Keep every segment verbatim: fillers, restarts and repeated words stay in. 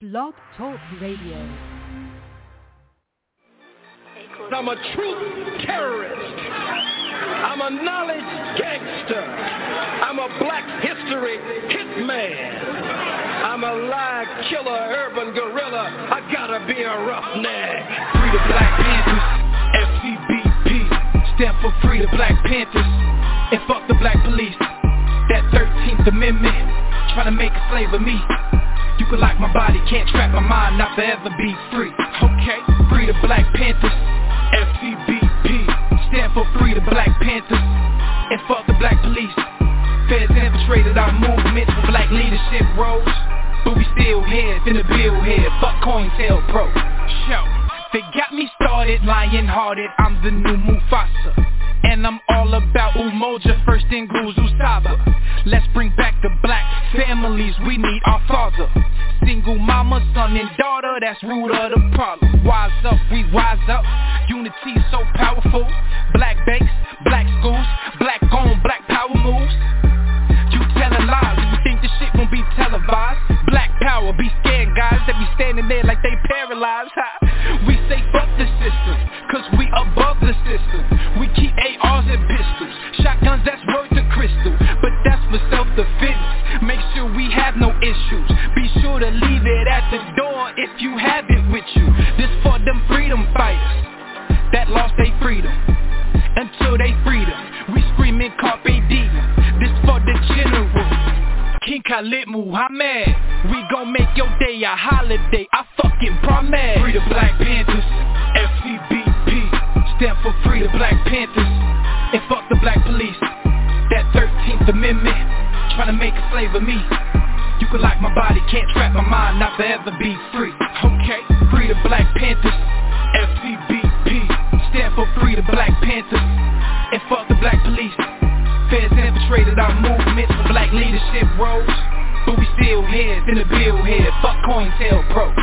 Blog Talk Radio. I'm a truth terrorist. I'm a knowledge gangster. I'm a black history hitman. I'm a lie killer, urban gorilla. I gotta be a roughneck. Free the Black Panthers, F C B P, stand for Free the Black Panthers, and fuck the black police. That thirteenth Amendment, trying to make a slave of me. You can lock my body, can't trap my mind, not forever be free. Okay, free the Black Panthers, F C B P, stand for Free the Black Panthers, and fuck the black police. Feds infiltrated our movement for black leadership roles, but we still here, finna build here, fuck COINTELPRO. Show, they got me started, lion-hearted, I'm the new Mufasa. And I'm all about Umoja, first in Guzu Saba. Let's bring back the black families, we need our father. Single mama, son and daughter, that's root of the problem. Wise up, we wise up, unity is so powerful. Black banks, black schools, black on, black power moves. You telling lies, you think this shit won't be televised. Black power, be scared guys that be standing there like they paralyzed. We say fuck the system, cause we above the system. We keep A Rs and pistols, shotguns that's worth a crystal, but that's for self-defense. Make sure we have no issues, be sure to leave it at the door if you have it with you. This for them freedom fighters that lost their freedom, until they freedom, we screaming Carpe Diem. This for the general, King Khalid Muhammad. We gon' make your day a holiday, I fucking promise. Free the Black Panthers, F C B P, stand for Free the Black Panthers, and fuck the black police. That thirteenth Amendment, tryna make a slave of me. You can lock my body, can't trap my mind, not forever be free. Okay, Free the Black Panthers, F C B P, stand for Free the Black Panthers, and fuck the black police. Feds infiltrated our movement for black leadership roles, but we still here, finna build here, fuck COINTELPRO.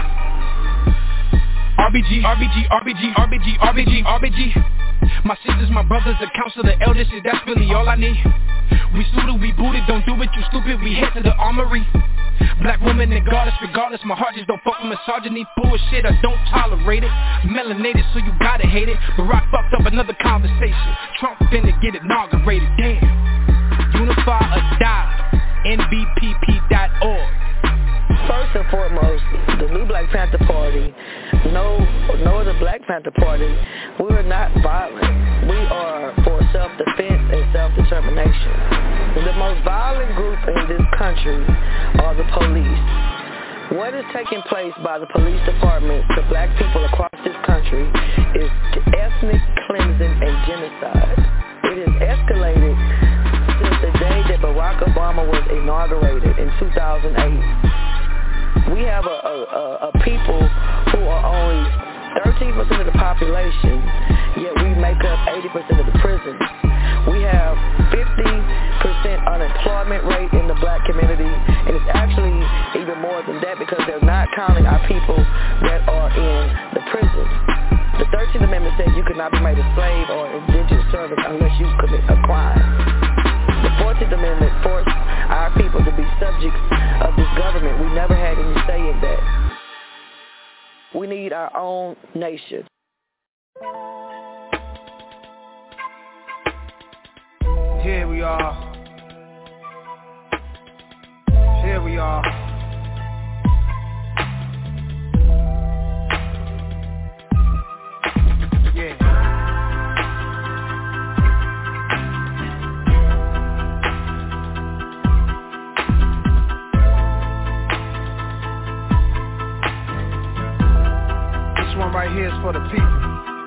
R B G, R B G, R B G, R B G, R B G, R B G. My sisters, my brothers, the council, the elders, shit, that's really all I need. We suited, we booted, don't do it, you stupid, we head to the armory. Black woman and goddess, regardless, my heart just don't fuck with misogyny. Bullshit, I don't tolerate it. Melanated, so you gotta hate it. Barack fucked up another conversation. Trump finna get inaugurated, damn. Unify or die, N B P P dot org. First and foremost, the new Black Panther Party, no, no other Black Panther Party, we are not violent. We are for self-defense and self-determination. The most violent group in this country are the police. What is taking place by the police department to black people across this country is ethnic cleansing and genocide. It has escalated since the day that Barack Obama was inaugurated in two thousand eight. We have a, a, a people who are only thirteen percent of the population, yet we make up eighty percent of the prisons. We have fifty percent unemployment rate in the black community, and it's actually even more than that because they're not counting our people that are in the prisons. The thirteenth Amendment says you cannot be made a slave or indentured servant unless you commit a crime. The fourteenth Amendment forced our people to be subjects of this government. We never had any say in that. We need our own nation. Here we are. Here we are. Yeah. This one right here is for the people.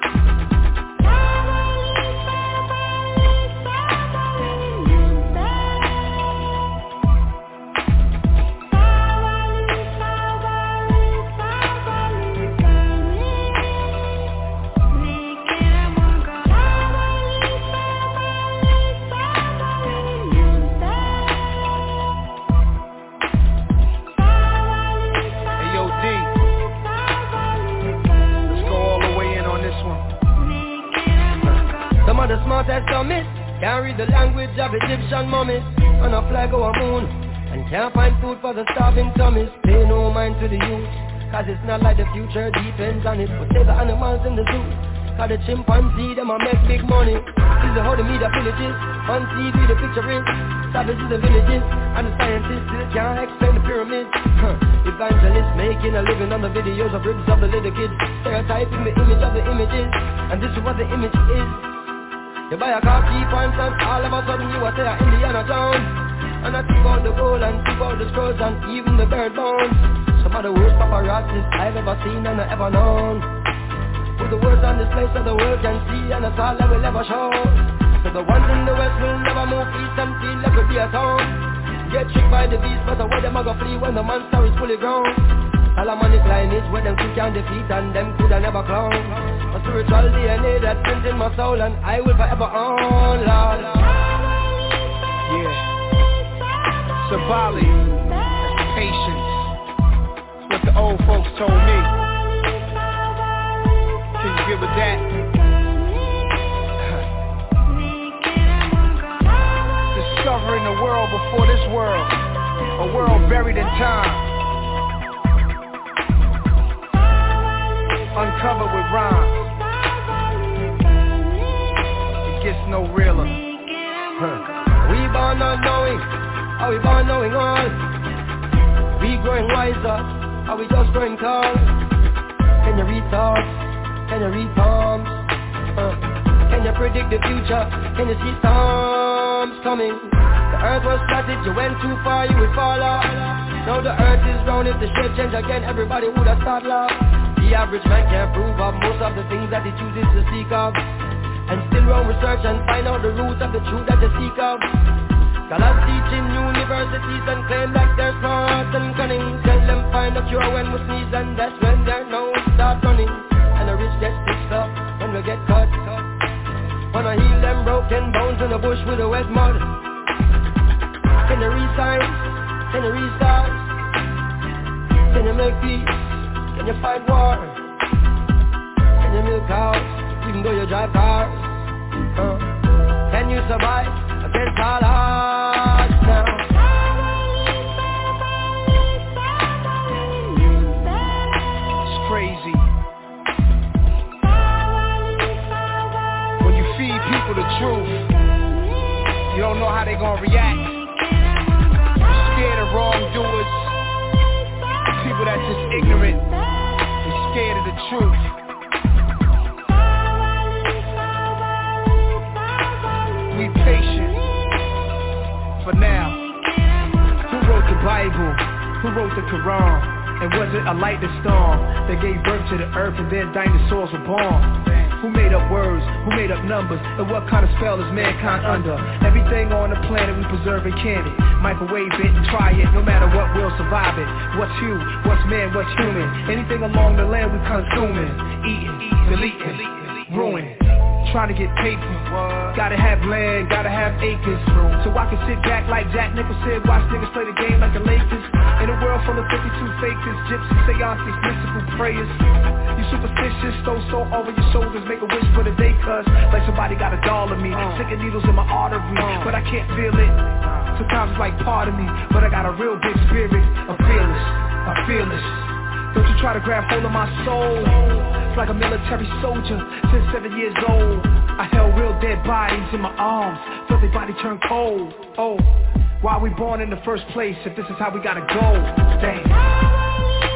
The smartest summit can't read the language of Egyptian mummies. On a flag or a moon and can't find food for the starving tummies. Pay no mind to the youth, Cause it's not like the future depends on it. But save the animals in the zoo. Cause the chimpanzee, them a make big money. This is how the media villages. On T V the picture is savages and villages. And the scientists still can't explain the pyramids. Huh. Evangelists making a living on the videos of ribs of the little kids. Stereotyping the image of the images. And this is what the image is. You buy a car, key pants, and all of a sudden you are there Indiana Jones. And I took out the gold and took out the scrolls and even the bird bones. Some of the worst paparazzis I've ever seen and ever known. Put the words on display so the world can see, and that's all that will ever show. So the ones in the west will never move east and feel like we'll be at home. Get tricked by the beast, but the way them a go flee when the monster is fully grown. Solomonic lineage where them quick can defeat and them coulda never clone. A spiritual D N A that's sent in my soul and I will forever own, Lord. Yeah. Sabali, that's patience. That's what the old folks told me. Can you give it that? Discovering the world before this world. A world buried in time. Uncovered with rhymes. It gets no realer. Huh. We born not knowing, are we born knowing all? We growing wiser, are we just growing tall? Can you read thoughts? Can you read palms? Uh, can you predict the future? Can you see storms coming? The earth was flatted, you went too far, you would fall off. Now the earth is round, if the shape change again, everybody would have started laugh. The average man can't prove of most of the things that he chooses to seek of. And still run research and find out the roots of the truth that they seek of. Scholars teach in universities and claim like they're smart and cunning. Tell them find a cure when we sneeze and that's when their nose start running. And the rich get stitched up when we get cut. Wanna heal them broken bones in the bush with the wet mud. Can you read science? Can you read stars? Can you make peace? Can you fight war? Can you milk cows even though you drive cars? Uh, can you survive against all odds now? It's crazy. When you feed people the truth, you don't know how they gonna react. You're scared of wrongdoers, people that's just ignorant and scared of the truth. Be patient for now. Who wrote the Bible? Who wrote the Quran? And was it a lightning storm that gave birth to the earth and then dinosaurs were born? Who made up words? Who made up numbers? And what kind of spell is mankind under? Everything on the planet we preserve and can it. Microwave it and try it, no matter what, we'll survive it. What's you? What's man? What's human? Anything along the land we consuming. Eating, deleting, ruin. Trying to get paper, gotta have land, gotta have acres. So I can sit back like Jack Nicholson, watch niggas play the game like the Lakers. In a world full of fifty-two fakers, gypsy seances, mystical prayers. You superstitious, throw salt over your shoulders, make a wish for the day, cuz like somebody got a doll of me, sticking needles in my artery, but I can't feel it. Sometimes it's like part of me, but I got a real big spirit. I'm fearless, I'm fearless. Don't you try to grab hold of my soul. It's like a military soldier since seven years old. I held real dead bodies in my arms, felt their body turn cold. Oh, why we born in the first place if this is how we gotta go? Damn.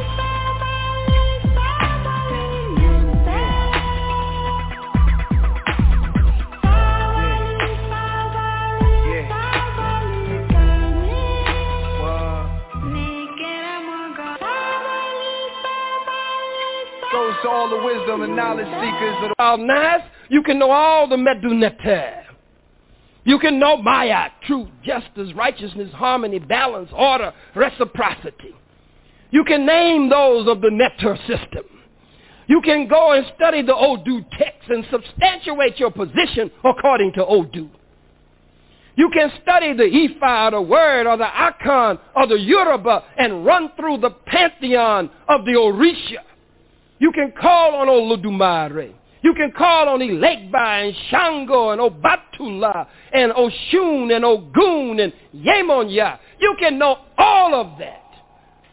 To all the wisdom and knowledge seekers of the world. Nice. You can know all the Medunete. You can know Maya, truth, justice, righteousness, harmony, balance, order, reciprocity. You can name those of the Neter system. You can go and study the Odu text and substantiate your position according to Odu. You can study the Ifa or the word or the Akan or the Yoruba and run through the pantheon of the Orisha. You can call on Olodumare. You can call on Ilegba and Shango and Obatula and Oshun and Ogun and Yemonya. You can know all of that.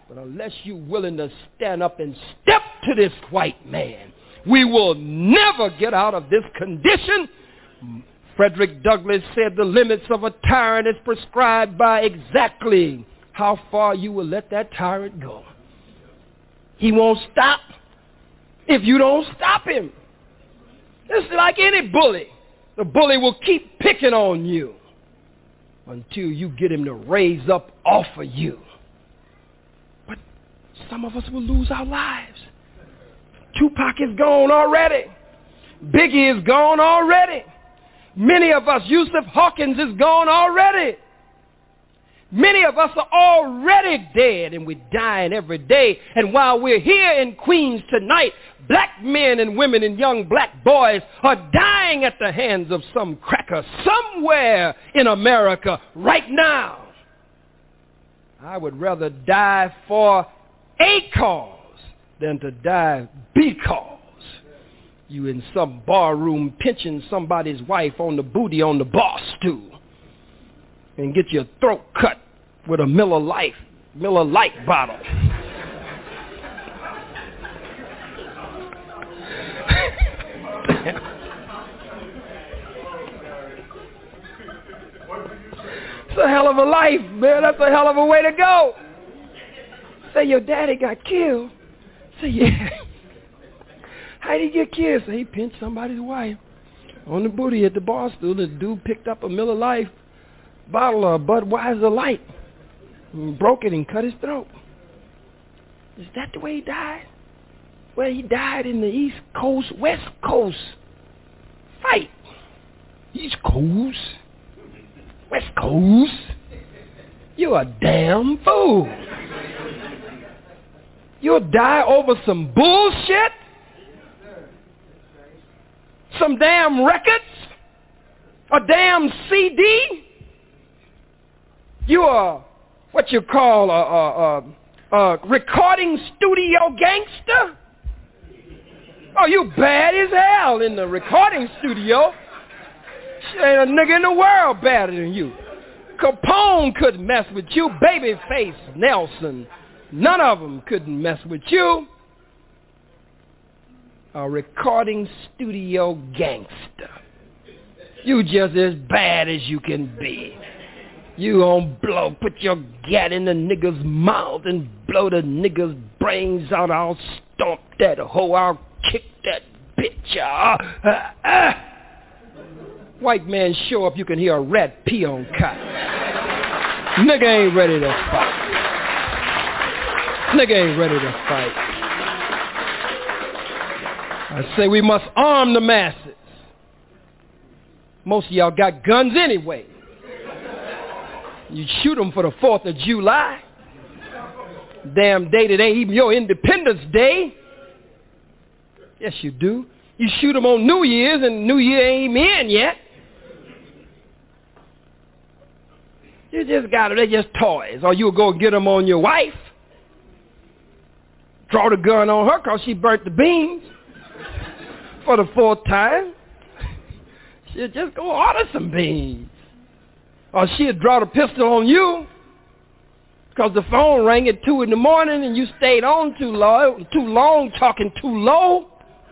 But unless you're willing to stand up and step to this white man, we will never get out of this condition. Frederick Douglass said the limits of a tyrant is prescribed by exactly how far you will let that tyrant go. He won't stop if you don't stop him. It's like any bully. The bully will keep picking on you until you get him to raise up off of you. But some of us will lose our lives. Tupac is gone already. Biggie is gone already. Many of us, Yusuf Hawkins is gone already. Many of us are already dead, and we're dying every day. And while we're here in Queens tonight, black men and women and young black boys are dying at the hands of some cracker somewhere in America right now. I would rather die for a cause than to die because you in some barroom pinching somebody's wife on the booty on the bar stool and get your throat cut with a Miller Lite, Miller Lite bottle. It's a hell of a life, man. That's a hell of a way to go. Say your daddy got killed. Say, yeah. How did he get killed? Say he pinched somebody's wife on the booty at the bar stool. The dude picked up a Miller Lite bottle of Budweiser Light and broke it and cut his throat. Is that the way he died? Well, he died in the East Coast, West Coast fight. East Coast, West Coast. You're a damn fool. You'll die over some bullshit? Some damn records? A damn C D? You are what you call a, a, a, a recording studio gangster? Oh, you bad as hell in the recording studio. Shit, ain't a nigga in the world badder than you. Capone couldn't mess with you. Babyface Nelson, none of them couldn't mess with you. A recording studio gangster. You just as bad as you can be. You gon' blow, put your gat in the nigga's mouth and blow the nigga's brains out. I'll stomp that hoe. I'll kick that bitch out. Uh, uh. White man show up, you can hear a rat pee on cotton. Nigga ain't ready to fight. Nigga ain't ready to fight. I say we must arm the masses. Most of y'all got guns anyway. You shoot them for the fourth of July. Damn day that ain't even your Independence Day. Yes, you do. You shoot them on New Year's and New Year ain't even in yet. You just got them. They're just toys. Or you'll go get them on your wife. Draw the gun on her because she burnt the beans for the fourth time. She'll just go order some beans. Or she'll draw the pistol on you because the phone rang at two in the morning and you stayed on too long, too long talking too low.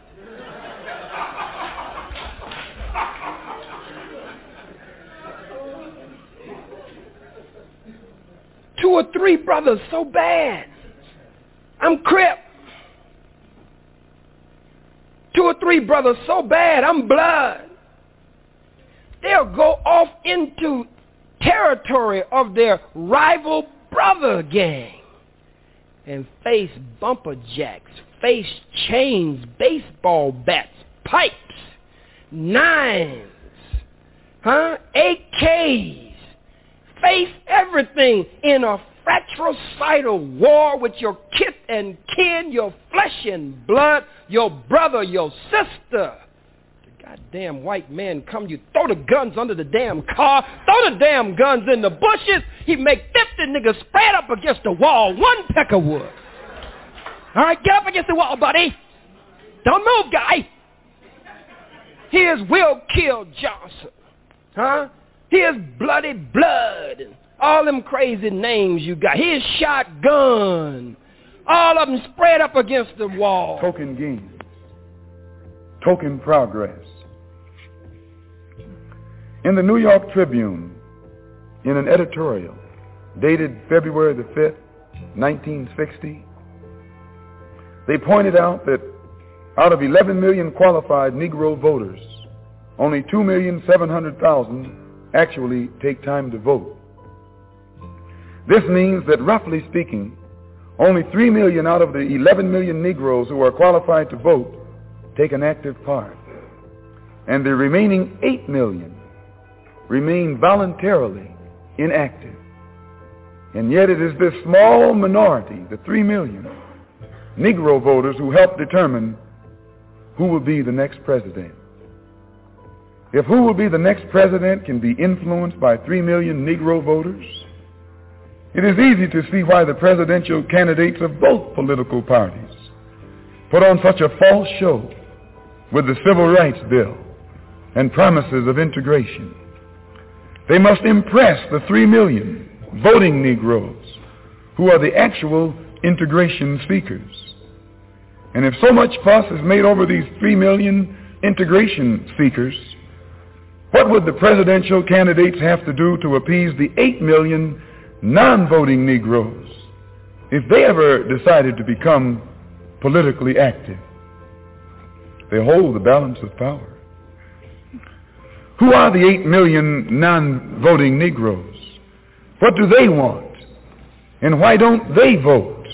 Two or three brothers so bad. I'm Crip. Two or three brothers so bad. I'm Blood. They'll go off into territory of their rival brother gang and face bumper jacks, face chains, baseball bats, pipes, nines, huh, A Ks, face everything in a fratricidal war with your kith and kin, your flesh and blood, your brother, your sister. Goddamn white man come, you throw the guns under the damn car, throw the damn guns in the bushes, he make fifty niggas spread up against the wall, one peck of wood. All right, get up against the wall, buddy. Don't move, guy. Here's Will Kill Johnson. Huh? Here's Bloody Blood and all them crazy names you got. Here's Shotgun. All of them spread up against the wall. Token gain. Token progress. In the New York Tribune, in an editorial dated February the fifth, nineteen sixty, they pointed out that out of eleven million qualified Negro voters, only two million seven hundred thousand actually take time to vote. This means that, roughly speaking, only three million out of the eleven million Negroes who are qualified to vote take an active part. And the remaining eight million remain voluntarily inactive. And yet it is this small minority, the three million Negro voters, who help determine who will be the next president. If who will be the next president can be influenced by three million Negro voters, it is easy to see why the presidential candidates of both political parties put on such a false show with the Civil Rights Bill and promises of integration. They must impress the three million voting Negroes who are the actual integration seekers. And if so much fuss is made over these three million integration seekers, what would the presidential candidates have to do to appease the eight million non-voting Negroes if they ever decided to become politically active? They hold the balance of power. Who are the eight million non-voting Negroes? What do they want? And why don't they vote?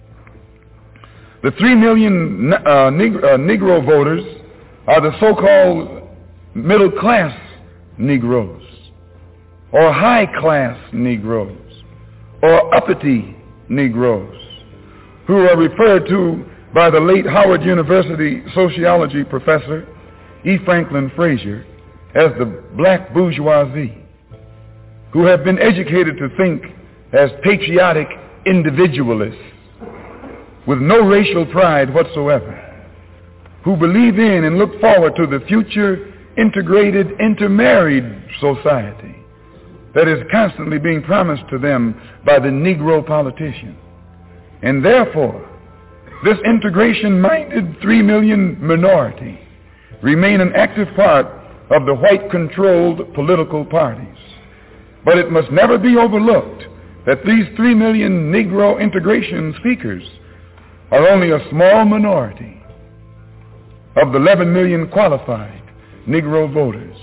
The three million uh, Negro, uh, Negro voters are the so-called middle-class Negroes, or high-class Negroes, or uppity Negroes, who are referred to by the late Howard University sociology professor E. Franklin Frazier as the black bourgeoisie, who have been educated to think as patriotic individualists with no racial pride whatsoever, who believe in and look forward to the future integrated, intermarried society that is constantly being promised to them by the Negro politician. And therefore, this integration-minded three million minority remain an active part of the white-controlled political parties. But it must never be overlooked that these three million Negro integration seekers are only a small minority of the eleven million qualified Negro voters.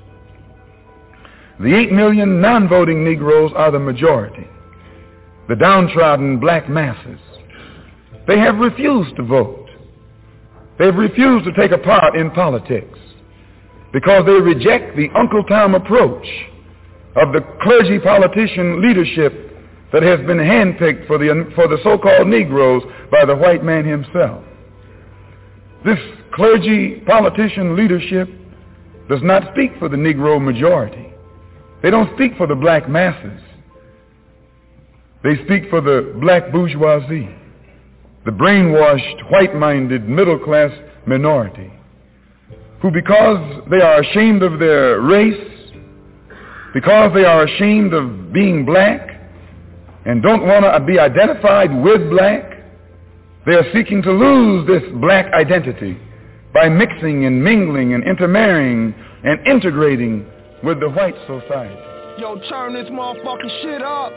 The eight million non-voting Negroes are the majority, the downtrodden black masses. They have refused to vote. They've refused to take a part in politics because they reject the Uncle Tom approach of the clergy politician leadership that has been handpicked for the, for the so-called Negroes by the white man himself. This clergy politician leadership does not speak for the Negro majority. They don't speak for the black masses. They speak for the black bourgeoisie, the brainwashed, white-minded, middle-class minority, who, because they are ashamed of their race, because they are ashamed of being black, and don't want to be identified with black, they are seeking to lose this black identity by mixing and mingling and intermarrying and integrating with the white society. Yo, turn this motherfucking shit up.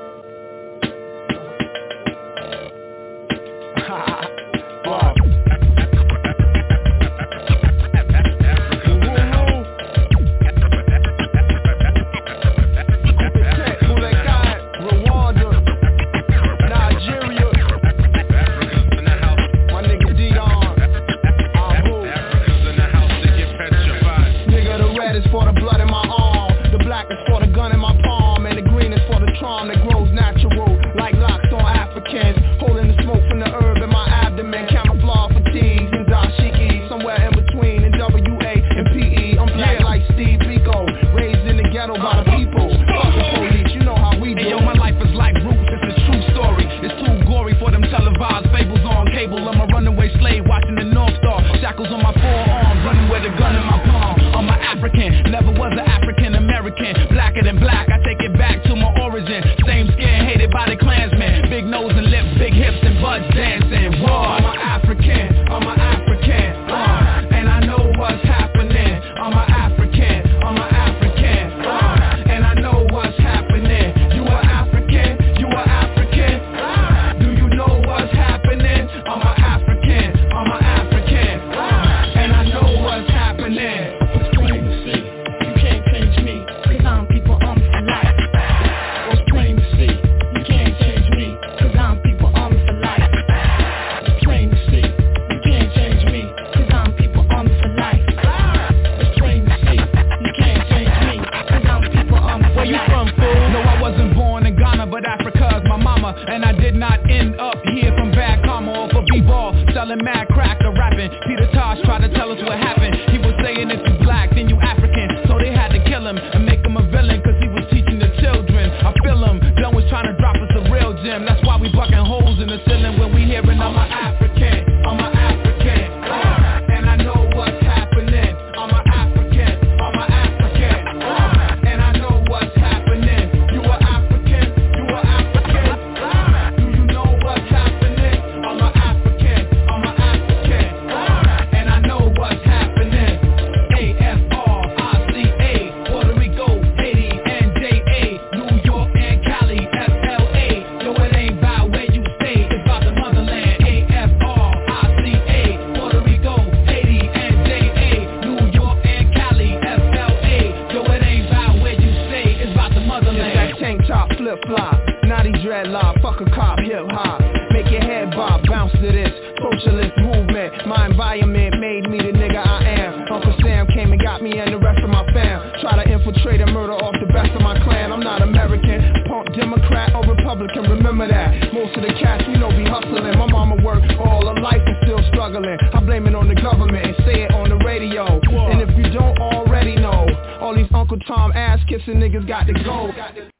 Wow. For the blood in my arm, the black is for the gun in my palm, and the green is for the Tron selling mad crack or rapping. Peter Tosh tried to tell us what happened. He was saying if you black, then you African. So they had to kill him and make him a villain, cause he was teaching the children. I feel him, Dunn was trying to drop us a real gem. That's why we bucking holes in the ceiling when we hearing I'm a African, I'm a African. Uh, and I know what's happening. I'm a African, I'm a African. Uh, and I know what's happening. You a African, you a African. Uh, do you know what's happening? I'm a African, I'm a African. Uh, and I know what's happening. A F R I C A, Puerto Rico, Haiti, and J A, New York and Cali, F L A. Yo, it ain't about where you stay, it's about the motherland. A F R I C A, Puerto Rico, Haiti, and J A, New York and Cali, F L A. Yo, it ain't about where you stay, it's about the motherland. That tank top, flip flop, naughty dreadlock, fuck a cop, hip hop. Make your head bob, bounce to this socialist movement. My environment made me the nigga I am. Uncle Sam came and got me and the rest of my fam. Try to infiltrate and murder off the best of my clan. I'm not American, punk Democrat or Republican, remember that. Most of the cats we know be hustling. My mama worked all her life and still struggling. I blame it on the government and say it on the radio. And if you don't already know, all these Uncle Tom ass kissing niggas got to go.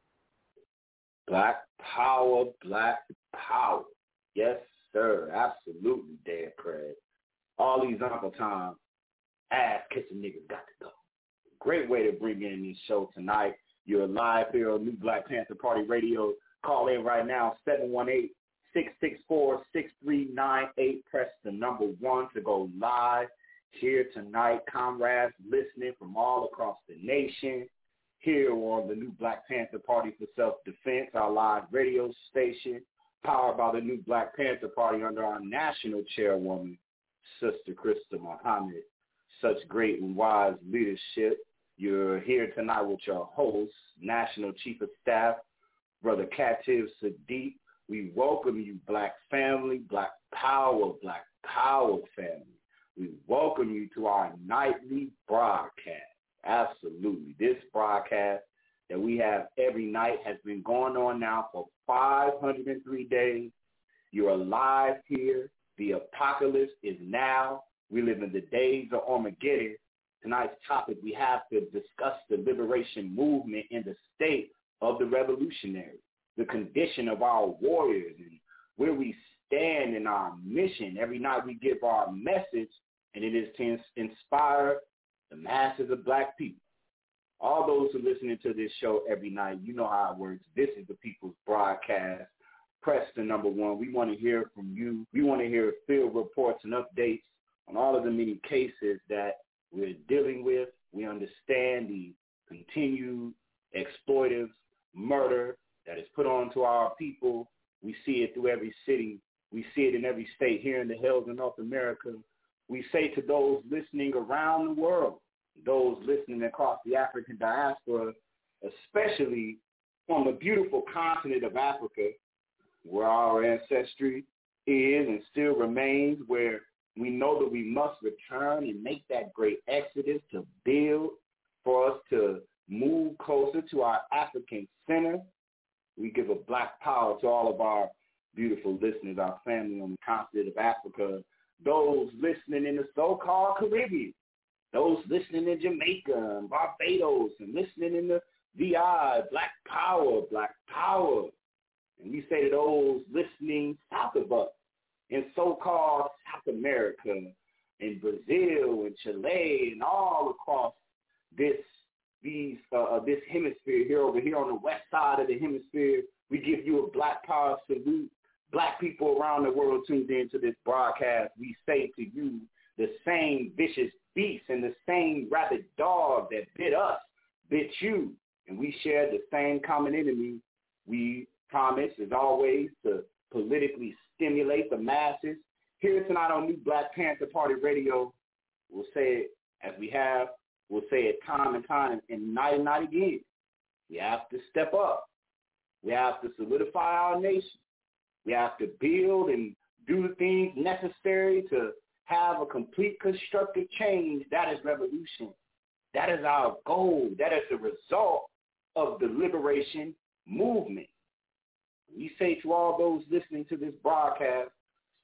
Black power, black power. Yes, sir. Absolutely, Dan Craig. All these Uncle Tom ass-kissing niggas got to go. Great way to bring in this show tonight. You're live here on New Black Panther Party Radio. Call in right now, seven one eight, six six four, six three nine eight. Press the number one to go live here tonight. Comrades listening from all across the nation here on the New Black Panther Party for Self-Defense, our live radio station, powered by the New Black Panther Party under our national chairwoman, Sister Krista Muhammad. Such great and wise leadership. You're here tonight with your host, National Chief of Staff, Brother Kativ Sadiq. We welcome you, Black family, Black power, Black power family. We welcome you to our nightly broadcast. Absolutely. This broadcast that we have every night has been going on now for five hundred three days. You're alive here. The apocalypse is now. We live in the days of Armageddon. Tonight's topic, we have to discuss the liberation movement in the state of the revolutionary, the condition of our warriors, and where we stand in our mission. Every night we give our message, and it is to inspire the masses of Black people. All those who are listening to this show every night, you know how it works. This is the People's Broadcast. Press the number one. We want to hear from you. We want to hear field reports and updates on all of the many cases that we're dealing with. We understand the continued exploitive murder that is put on to our people. We see it through every city. We see it in every state here in the hills of North America. We say to those listening around the world, those listening across the African diaspora, especially on the beautiful continent of Africa, where our ancestry is and still remains, where we know that we must return and make that great exodus to build for us to move closer to our African center. We give a Black power to all of our beautiful listeners, our family on the continent of Africa, those listening in the so-called Caribbean, those listening in Jamaica and Barbados and listening in the V I, Black power, Black power. And we say to those listening south of us in so-called South America, in Brazil and Chile and all across this these uh, this hemisphere here over here on the west side of the hemisphere, we give you a Black power salute. Black people around the world tuned into this broadcast, we say to you, the same vicious beast and the same rabid dog that bit us, bit you, and we share the same common enemy. We promise, as always, to politically stimulate the masses. Here tonight on New Black Panther Party Radio, we'll say it as we have, we'll say it time and time and night and night again. We have to step up. We have to solidify our nation. We have to build and do the things necessary to have a complete constructive change. That is revolution. That is our goal. That is the result of the liberation movement. We say to all those listening to this broadcast,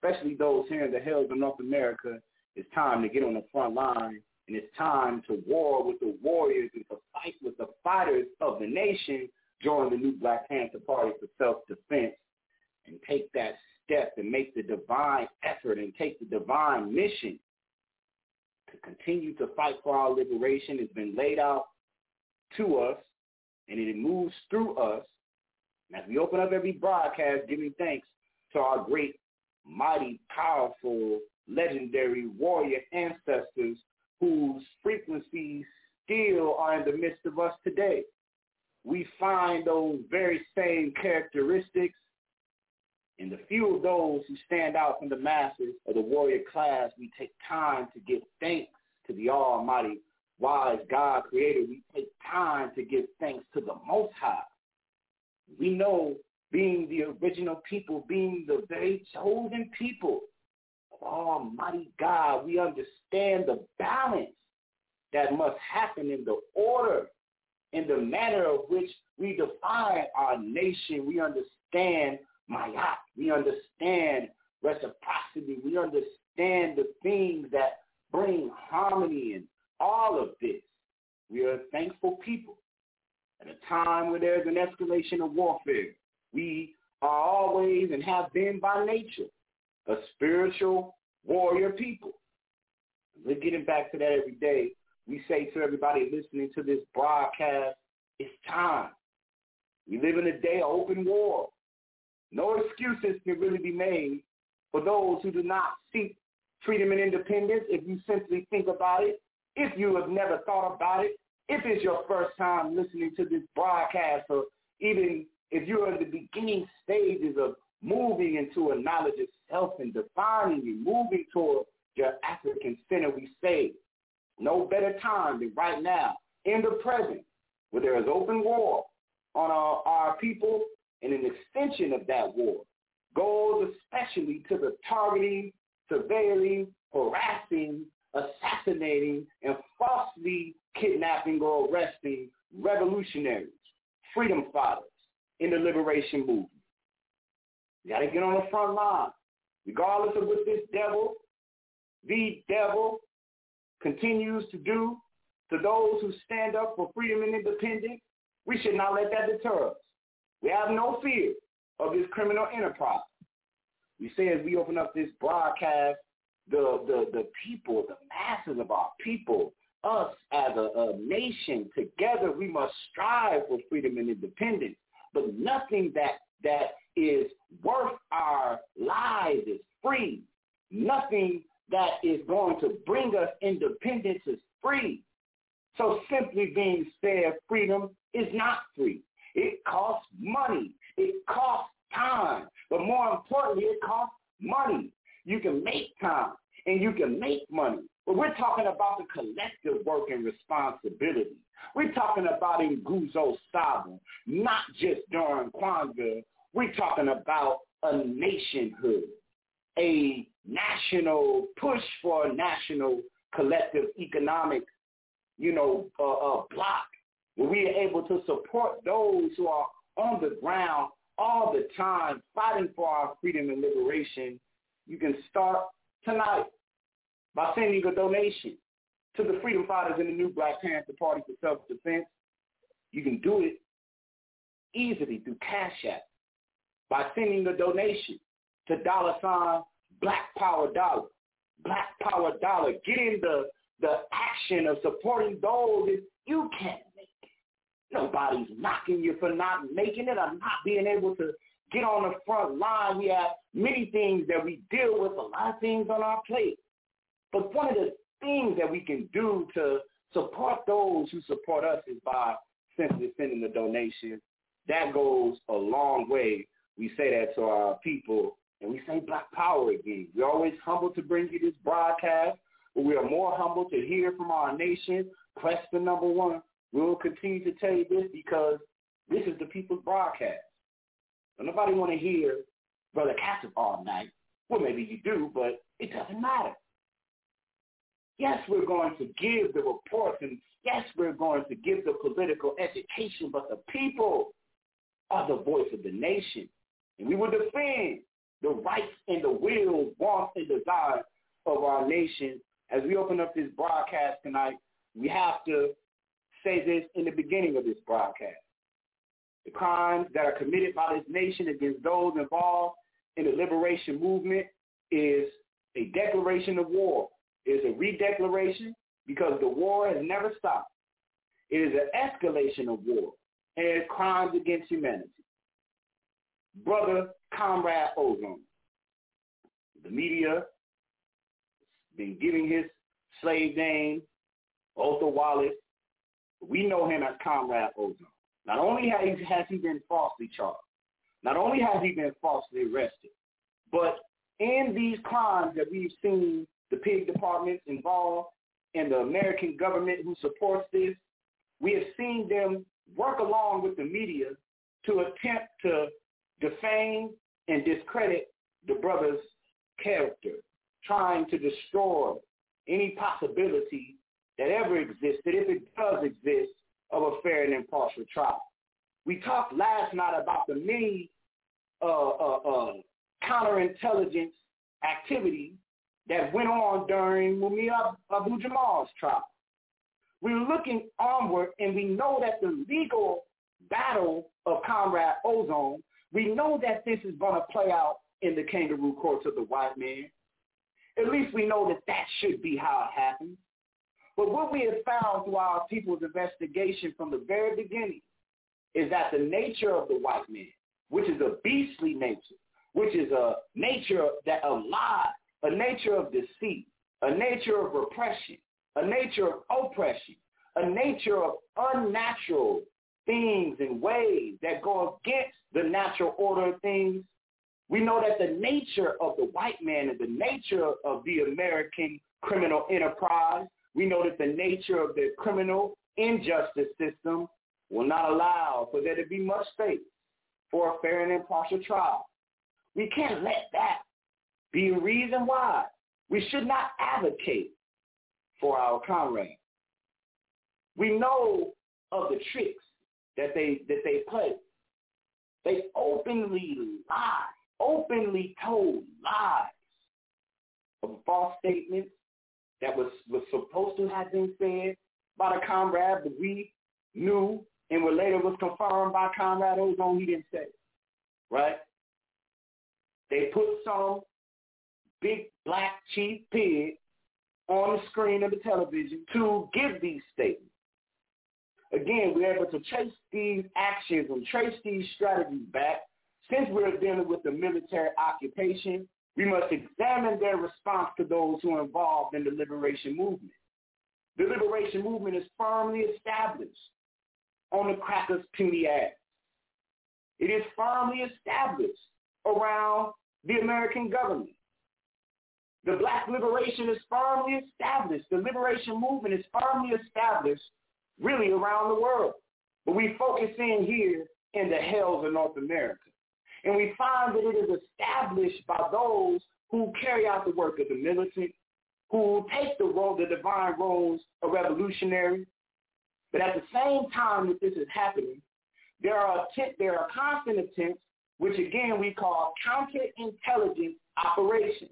especially those here in the hills of North America, it's time to get on the front line, and it's time to war with the warriors and to fight with the fighters of the nation. Join the new Black Panther Party for self-defense and take that step and make the divine effort and take the divine mission to continue to fight for our liberation. It's been laid out to us, and it moves through us. And as we open up every broadcast, giving thanks to our great, mighty, powerful, legendary warrior ancestors whose frequencies still are in the midst of us today. We find those very same characteristics in the few of those who stand out from the masses of the warrior class. We take time to give thanks to the almighty, wise God creator. We take time to give thanks to the Most High. We know, being the original people, being the very chosen people of almighty God, we understand the balance that must happen in the order, in the manner of which we define our nation. We understand Mayat. We understand reciprocity. We understand the things that bring harmony in all of this. We are a thankful people. At a time where there's an escalation of warfare, we are always and have been by nature a spiritual warrior people. We're getting back to that every day. We say to everybody listening to this broadcast, it's time. We live in a day of open war. No excuses can really be made for those who do not seek freedom and independence. If you simply think about it, if you have never thought about it, if it's your first time listening to this broadcast, or even if you're in the beginning stages of moving into a knowledge of self and defining you, moving toward your African center, we say, no better time than right now, in the present, where there is open war on our, our people, and an extension of that war goes especially to the targeting, surveilling, harassing, assassinating, and falsely kidnapping or arresting revolutionaries, freedom fighters in the liberation movement. You got to get on the front line. Regardless of what this devil, the devil, continues to do to those who stand up for freedom and independence, we should not let that deter us. We have no fear of this criminal enterprise. We say as we open up this broadcast, the, the, the people, the masses of our people, us as a, a nation, together we must strive for freedom and independence. But nothing that that is worth our lives is free. Nothing that is going to bring us independence is free. So simply being said, freedom is not free. It costs money. It costs time. But more importantly, it costs money. You can make time and you can make money. But we're talking about the collective work and responsibility. We're talking about in Nguzo Saba, not just during Kwanzaa. We're talking about a nationhood, a national push for a national collective economic, you know, uh, uh, block, where we are able to support those who are on the ground all the time fighting for our freedom and liberation. You can start tonight by sending a donation to the freedom fighters in the new Black Panther Party for self-defense. You can do it easily through Cash App by sending a donation to dollar sign Black Power Dollar. Black Power Dollar. Get in the, the action of supporting those if you can't make it. Nobody's knocking you for not making it or not being able to get on the front line. We have many things that we deal with, a lot of things on our plate. But one of the things that we can do to support those who support us is by simply sending a donation. That goes a long way. We say that to our people, and we say Black Power again. We're always humble to bring you this broadcast, but we are more humble to hear from our nation. Press the number one. We will continue to tell you this because this is the people's broadcast. So nobody want to hear Brother Kassif all night. Well, maybe you do, but it doesn't matter. Yes, we're going to give the reports, and yes, we're going to give the political education, but the people are the voice of the nation. And we will defend the rights and the wills, wants, and desires of our nation. As we open up this broadcast tonight, we have to say this in the beginning of this broadcast. The crimes that are committed by this nation against those involved in the liberation movement is a declaration of war. It is a redeclaration because the war has never stopped. It is an escalation of war, and it is crimes against humanity. Brother Comrade Ozone, the media has been giving his slave name, Otho Wallace. We know him as Comrade Ozone. Not only has he, has he been falsely charged, not only has he been falsely arrested, but in these crimes that we've seen the pig departments involved and the American government who supports this, we have seen them work along with the media to attempt to defame and discredit the brother's character, trying to destroy any possibility that ever existed, if it does exist, of a fair and impartial trial. We talked last night about the many uh, uh, uh, counterintelligence activity that went on during Mumia Abu Jamal's trial. We're looking onward, and we know that the legal battle of Comrade Ozone, we know that this is going to play out in the kangaroo courts of the white man. At least we know that that should be how it happens. But what we have found through our people's investigation from the very beginning is that the nature of the white man, which is a beastly nature, which is a nature that of lie, a nature of deceit, a nature of repression, a nature of oppression, a nature of unnatural things and ways that go against the natural order of things. We know that the nature of the white man and the nature of the American criminal enterprise, we know that the nature of the criminal injustice system will not allow for there to be much space for a fair and impartial trial. We can't let that be a reason why we should not advocate for our comrades. We know of the tricks that they that they play. They openly lie, openly told lies of false statements that was, was supposed to have been said by the comrade, but we knew and were later was confirmed by Comrade Ozone he didn't say it, right? They put some big black chief pig on the screen of the television to give these statements. Again, we're able to trace these actions and trace these strategies back. Since we're dealing with the military occupation, we must examine their response to those who are involved in the liberation movement. The liberation movement is firmly established on the crackers' puny ass. It is firmly established around the American government. The black liberation is firmly established. The liberation movement is firmly established really around the world. But we focus in here in the hells of North America. And we find that it is established by those who carry out the work of the militant, who take the role, the divine roles of revolutionary. But at the same time that this is happening, there are att- there are constant attempts, which again we call counterintelligence operations.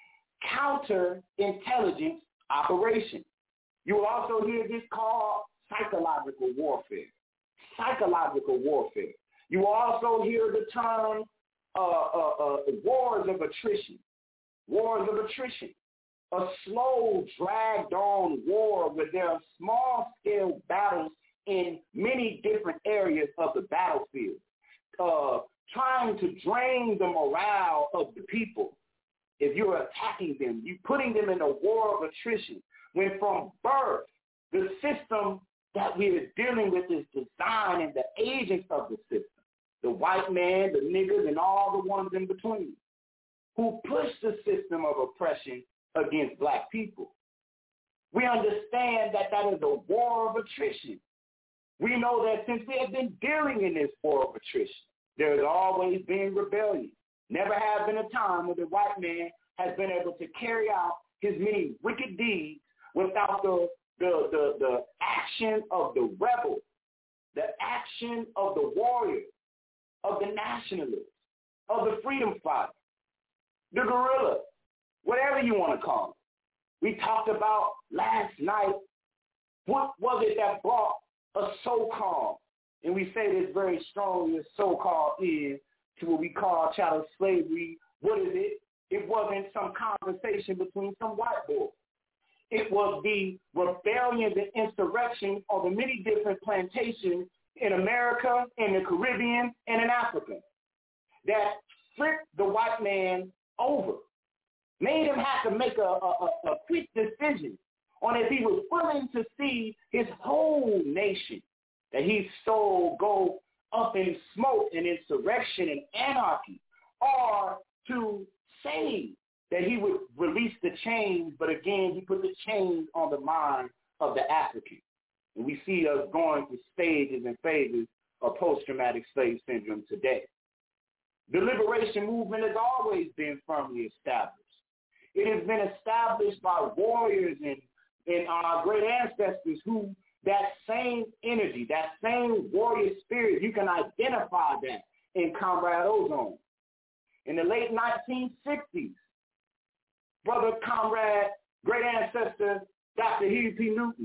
Counterintelligence operations. You will also hear this called psychological warfare. Psychological warfare. You will also hear the term uh, uh, uh, wars of attrition. Wars of attrition. A slow, dragged-on war where there are small-scale battles in many different areas of the battlefield, uh, trying to drain the morale of the people. If you're attacking them, you're putting them in a war of attrition. When from birth, the system that we're dealing with is designed and the agents of the system, the white man, the niggers, and all the ones in between, who push the system of oppression against black people. We understand that that is a war of attrition. We know that since we have been dealing in this war of attrition, there has always been rebellion. Never has been a time when the white man has been able to carry out his many wicked deeds without the, the, the, the action of the rebel, the action of the warrior, of the nationalist, of the freedom fighter. the guerrilla, whatever you want to call it. We talked about last night, what was it that brought a so-called, and we say this very strongly, a so-called is to what we call chattel slavery. What is it? It wasn't some conversation between some white boys. It was the rebellion, the insurrection of the many different plantations in America, in the Caribbean, and in Africa that flipped the white man over, made him have to make a, a, a quick decision on if he was willing to see his whole nation that he stole go up in smoke and insurrection and anarchy, or to say that he would release the chains, but again, he put the chains on the mind of the African. And we see us going through stages and phases of post-traumatic slave syndrome today. The liberation movement has always been firmly established. It has been established by warriors and, and our great ancestors who that same energy, that same warrior spirit, you can identify that in Comrade Ozone. In the late nineteen sixties, Brother Comrade, great ancestor, Doctor Huey P. Newton,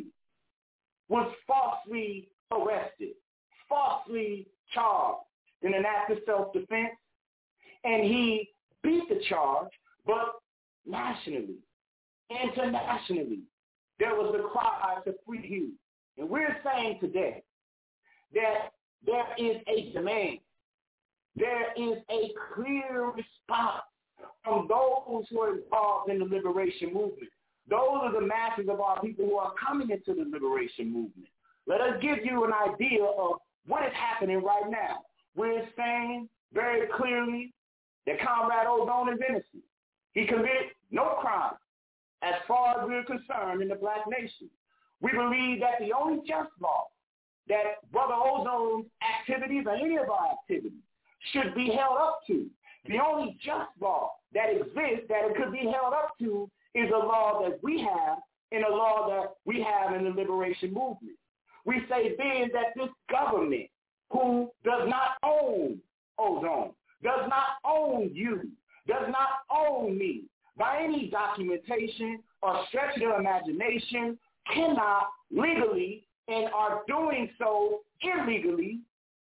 was falsely arrested, falsely charged in an act of self-defense, and he beat the charge, but nationally, internationally, there was the cry to free Huey. And we're saying today that there is a demand, there is a clear response from those who are involved in the liberation movement. Those are the masses of our people who are coming into the liberation movement. Let us give you an idea of what is happening right now. We're saying very clearly that Comrade Ozone is innocent. He committed no crime as far as we're concerned in the black nation. We believe that the only just law that Brother Ozone's activities or any of our activities should be held up to, the only just law that exists that it could be held up to is a law that we have and a law that we have in the liberation movement. We say then that this government who does not own Ozone, does not own you, does not own me by any documentation or stretch of their imagination, cannot legally and are doing so illegally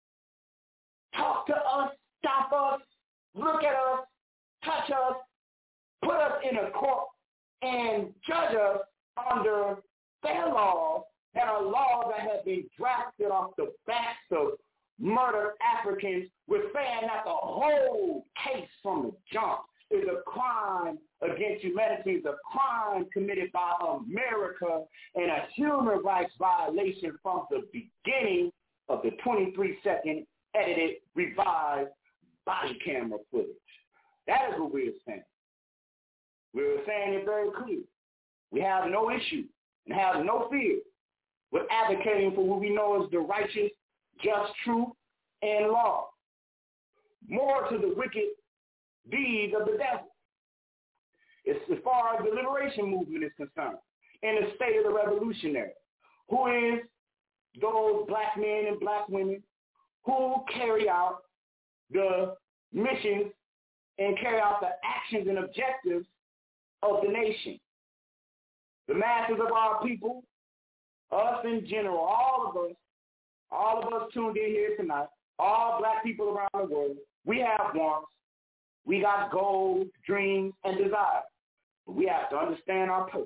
talk to us, stop us, look at us, touch us, put us in a court and judge us under their laws that are laws that have been drafted off the backs of murdered Africans. We're saying that the whole case from the jump is a crime against humanity, is a crime committed by America and a human rights violation from the beginning of the twenty-three second edited, revised body camera footage. That is what we're saying. We're saying it very clear. We have no issue and have no fear with advocating for what we know as the righteous, just, truth, and law. More to the wicked deeds of the devil. It's as far as the liberation movement is concerned, in the state of the revolutionary, who is those black men and black women who carry out the missions and carry out the actions and objectives of the nation. The masses of our people, us in general, all of us, all of us tuned in here tonight, all black people around the world, we have wants, we got goals, dreams, and desires. But we have to understand our purpose.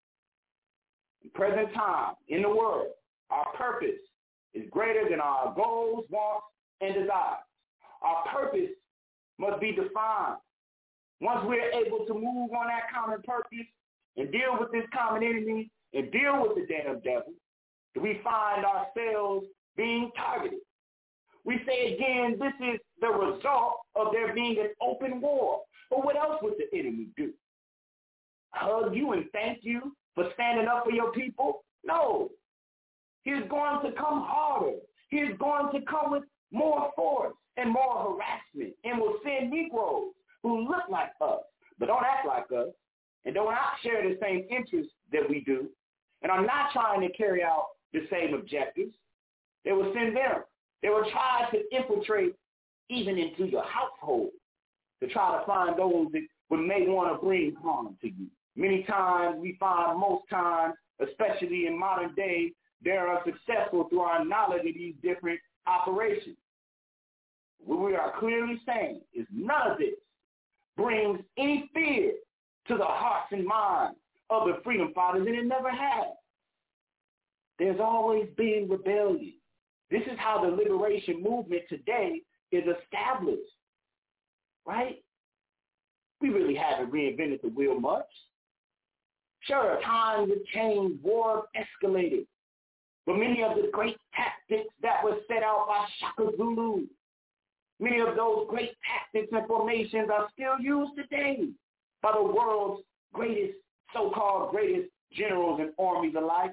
In present time, in the world, our purpose is greater than our goals, wants, and desires. Our purpose must be defined. Once we're able to move on that common purpose and deal with this common enemy and deal with the damn devil, we find ourselves being targeted. We say again, this is the result of there being an open war. But what else would the enemy do? Hug you and thank you for standing up for your people? No. He's going to come harder. He's going to come with more force and more harassment and will send Negroes who look like us, but don't act like us, and don't not share the same interests that we do, and are not trying to carry out the same objectives. They will send them. They will try to infiltrate even into your household to try to find those that but may want to bring harm to you. Many times we find, most times, especially in modern day, they are successful through our knowledge of these different operations. What we are clearly saying is none of this brings any fear to the hearts and minds of the freedom fighters, and it never has. There's always been rebellion. This is how the liberation movement today is established, right? We really haven't reinvented the wheel much. Sure, times have changed, wars escalated, but many of the great tactics that were set out by Shaka Zulu, many of those great tactics and formations are still used today by the world's greatest, so-called greatest generals and armies alike.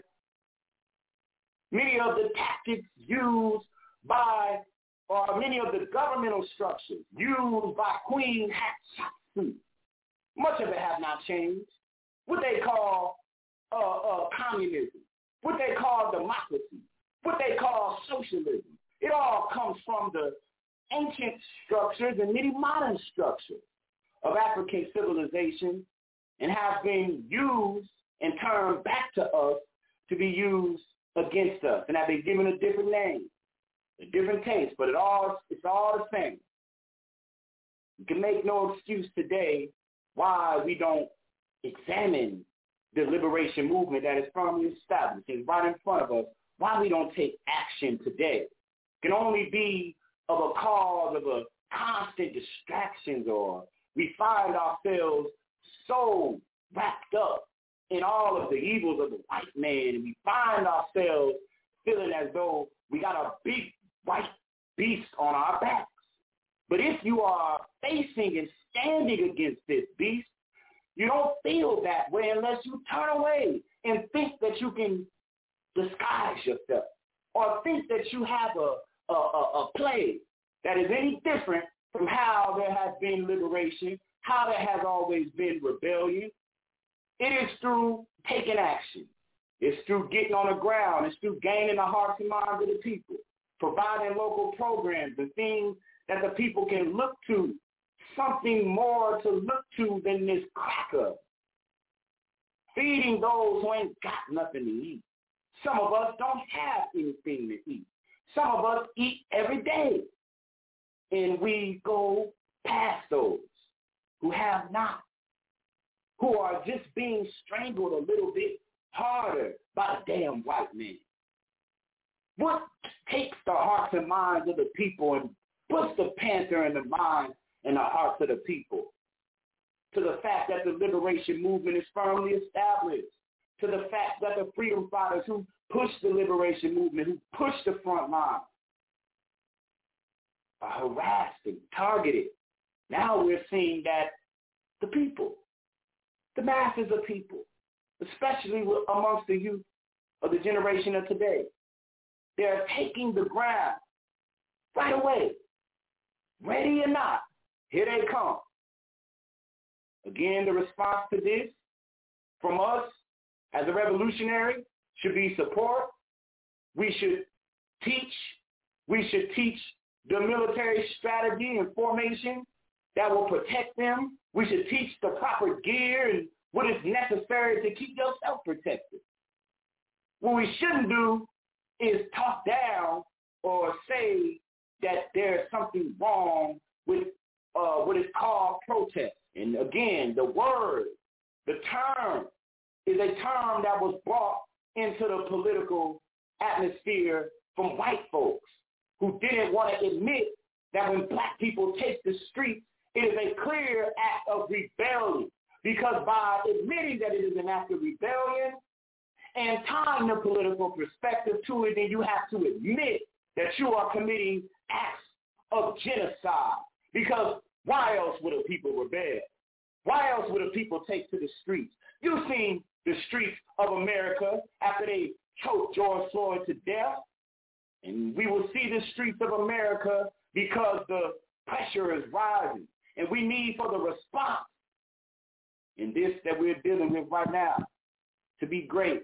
Many of the tactics used by, or many of the governmental structures used by Queen Hatshepsut, much of it has not changed. What they call uh, uh, communism, what they call democracy, what they call socialism, it all comes from the ancient structures and many modern structures of African civilization and have been used and turned back to us to be used against us, and have been given a different name, a different taste, but it all it's all the same. You can make no excuse today why we don't examine the liberation movement that is firmly established and right in front of us, why we don't take action today. It can only be of a cause of a constant distractions, or we find ourselves so wrapped up in all of the evils of the white man, and we find ourselves feeling as though we got a big white beast on our backs. But if you are facing and standing against this beast, you don't feel that way unless you turn away and think that you can disguise yourself, or think that you have a, a, a, a play that is any different from how there has been liberation, how there has always been rebellion. It is through taking action. It's through getting on the ground. It's through gaining the hearts and minds of the people, providing local programs and things that the people can look to, something more to look to than this cracker. Feeding those who ain't got nothing to eat. Some of us don't have anything to eat. Some of us eat every day. And we go past those who have not, who are just being strangled a little bit harder by the damn white man. What takes the hearts and minds of the people and puts the panther in the minds and the hearts of the people to the fact that the liberation movement is firmly established, to the fact that the freedom fighters who pushed the liberation movement, who pushed the front line, are harassed and targeted. Now we're seeing that the people, the masses of people, especially amongst the youth of the generation of today, they're taking the ground right away. Ready or not, here they come. Again, the response to this from us as a revolutionary should be support. We should teach. We should teach the military strategy and formation that will protect them. We should teach the proper gear and what is necessary to keep yourself protected. What we shouldn't do is talk down or say that there's something wrong with uh, what is called protest. And again, the word, the term, is a term that was brought into the political atmosphere from white folks who didn't want to admit that when black people take the streets, it is a clear act of rebellion. Because by admitting that it is an act of rebellion and tying the political perspective to it, then you have to admit that you are committing acts of genocide. Because why else would a people rebel? Why else would a people take to the streets? You've seen the streets of America after they choked George Floyd to death. And we will see the streets of America because the pressure is rising. And we need for the response in this that we're dealing with right now to be great.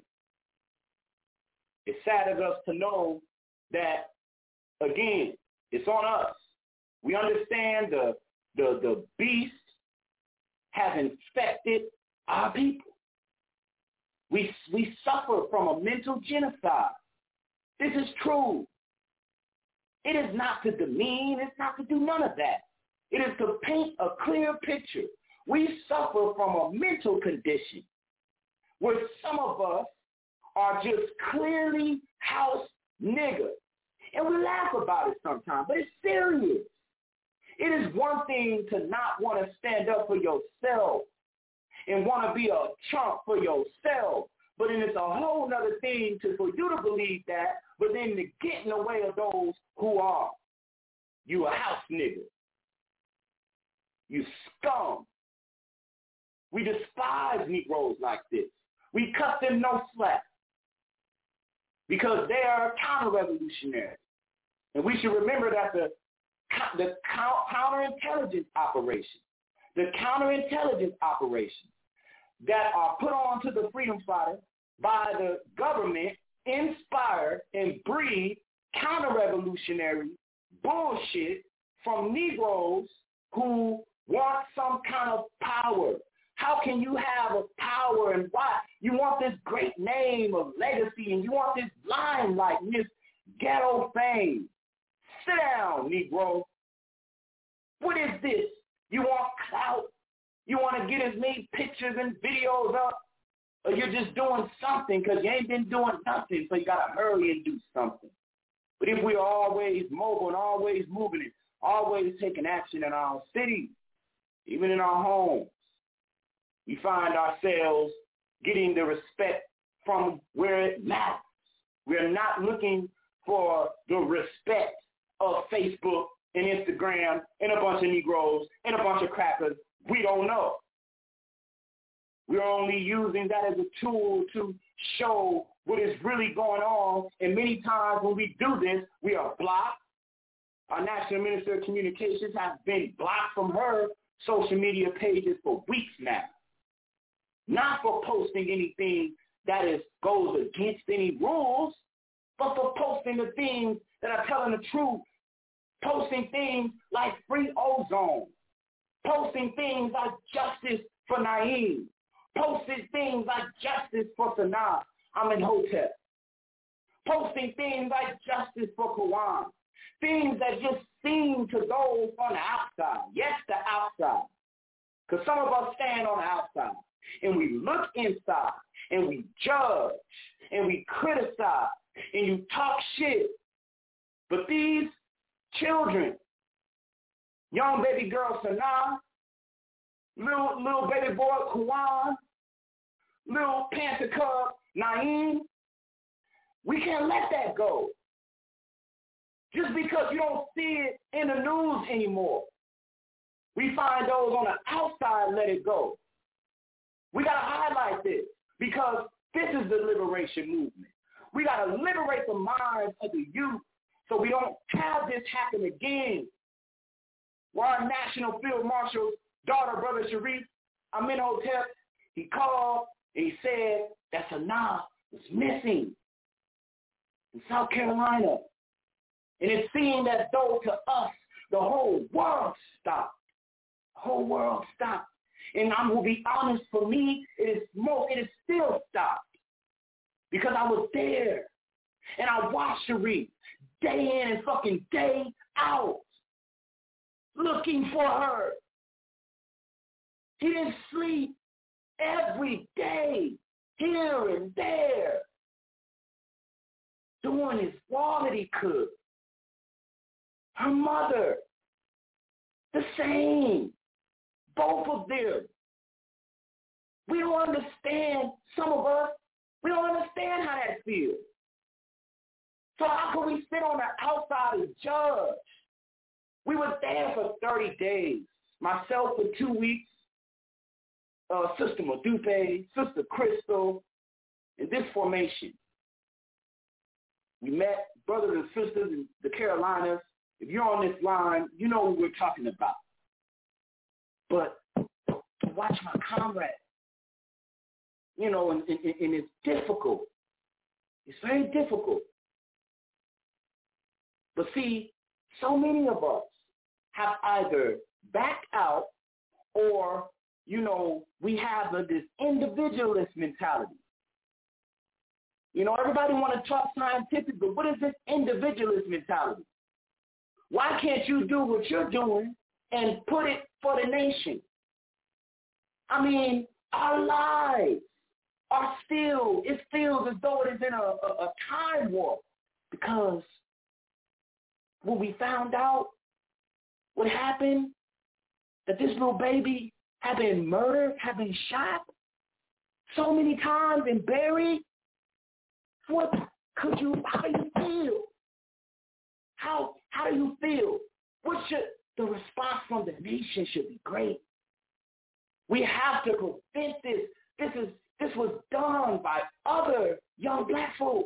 It saddens us to know that, again, it's on us. We understand the, the, the beast has infected our people. We, we suffer from a mental genocide. This is true. It is not to demean. It's not to do none of that. It is to paint a clear picture. We suffer from a mental condition where some of us are just clearly house niggas. And we laugh about it sometimes, but it's serious. It is one thing to not want to stand up for yourself and want to be a chump for yourself. But then it's a whole other thing to, for you to believe that, but then to get in the way of those who are. You a house nigga. You scum. We despise Negroes like this. We cut them no slack because they are counter-revolutionary. And we should remember that the, the counterintelligence operations, the counterintelligence operations that are put on to the freedom fighters by the government inspire and breed counter-revolutionary bullshit from Negroes who want some kind of power. How can you have a power and why? You want this great name of legacy and you want this limelight and this ghetto fame. Sit down, Negro. What is this? You want clout? You want to get as many pictures and videos up? Or you're just doing something because you ain't been doing nothing, so you got to hurry and do something. But if we're always mobile and always moving it, always taking action in our city, even in our homes, we find ourselves getting the respect from where it matters. We're not looking for the respect of Facebook and Instagram and a bunch of Negroes and a bunch of crackers we don't know. We're only using that as a tool to show what is really going on. And many times when we do this, we are blocked. Our National Minister of Communications has been blocked from her social media pages for weeks now. Not for posting anything that is goes against any rules, but for posting the things that are telling the truth. Posting things like free ozone. Posting things like justice for Naeem. Posting things like justice for Sanaa Amenhotep. Posting things like justice for Kawan. Things that just seem to those on the outside. Yes, the outside. Because some of us stand on the outside. And we look inside. And we judge. And we criticize. And you talk shit. But these children, young baby girl Sanaa, little, little baby boy Kawan, little Panther Cub Naeem, we can't let that go. Just because you don't see it in the news anymore. We find those on the outside let it go. We got to highlight this because this is the liberation movement. We got to liberate the minds of the youth so we don't have this happen again. Where our National Field Marshal's daughter, Brother Sharif Amenhotep, he called and he said that Sanaa was missing in South Carolina. And it seemed as though to us, the whole world stopped. The whole world stopped. And I'm going to be honest, for me, it is more, it is still stopped. Because I was there. And I watched Sharif day in and fucking day out. Looking for her. He didn't sleep every day, here and there, doing as all that he could. Her mother, the same. Both of them. We don't understand, some of us, we don't understand how that feels. So how can we sit on the outside and judge? We were there for thirty days. Myself for two weeks. Uh, Sister Madupe, Sister Crystal, in this formation. We met brothers and sisters in the Carolinas. If you're on this line, you know what we're talking about. But to watch my comrade, you know, and, and, and it's difficult. It's very difficult. But see, so many of us have either backed out or you know, we have a, this individualist mentality. You know, everybody want to talk scientific, but what is this individualist mentality? Why can't you do what you're doing and put it for the nation? I mean, our lives are still, it feels as though it is in a, a, a time warp, because when we found out what happened, that this little baby had been murdered, had been shot so many times and buried, what could you, how do you feel? How, how do you feel? What should, the response from the nation should be great. We have to prevent this. This is, this was done by other young black folk.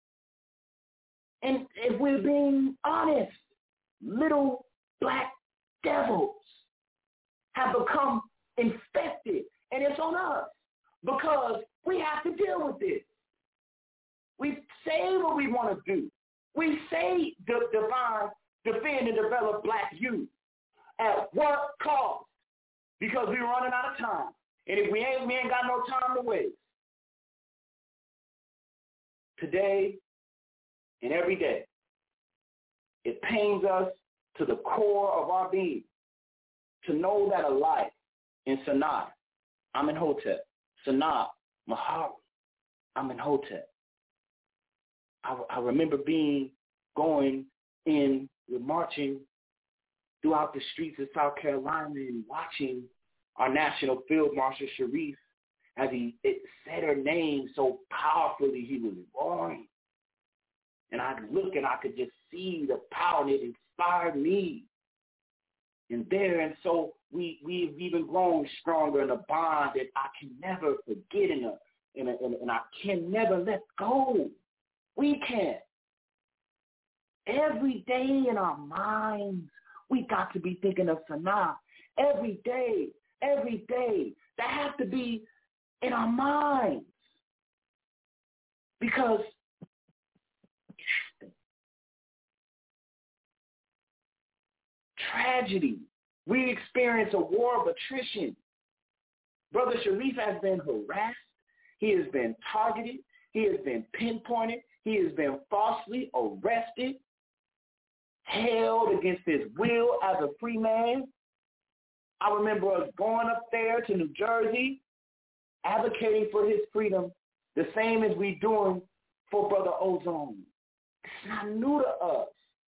And if we're being honest, little black devils have become infected, and it's on us because we have to deal with this. We say what we want to do. We say de- divine, defend and develop black youth. At what cost? Because we're running out of time. And if we ain't, we ain't got no time to waste. Today and every day, it pains us to the core of our being to know that a life in Sanaa, Amenhotep, Sanaa, Mahara, Amenhotep. I, I remember being going in, we're marching throughout the streets of South Carolina and watching our National Field Marshal Sharif as he it said her name so powerfully, he was roaring. And I'd look and I could just see the power, and it inspired me. And there, and so we, we've even grown stronger in a bond that I can never forget, and, a, and, a, and, and I can never let go. We can't. Every day in our minds, we got to be thinking of Sanaa. Every day, every day. That has to be in our minds. Because tragedy. We experience a war of attrition. Brother Sharif has been harassed. He has been targeted. He has been pinpointed. He has been falsely arrested, held against his will as a free man. I remember us going up there to New Jersey, advocating for his freedom, the same as we doing for Brother Ozone. It's not new to us.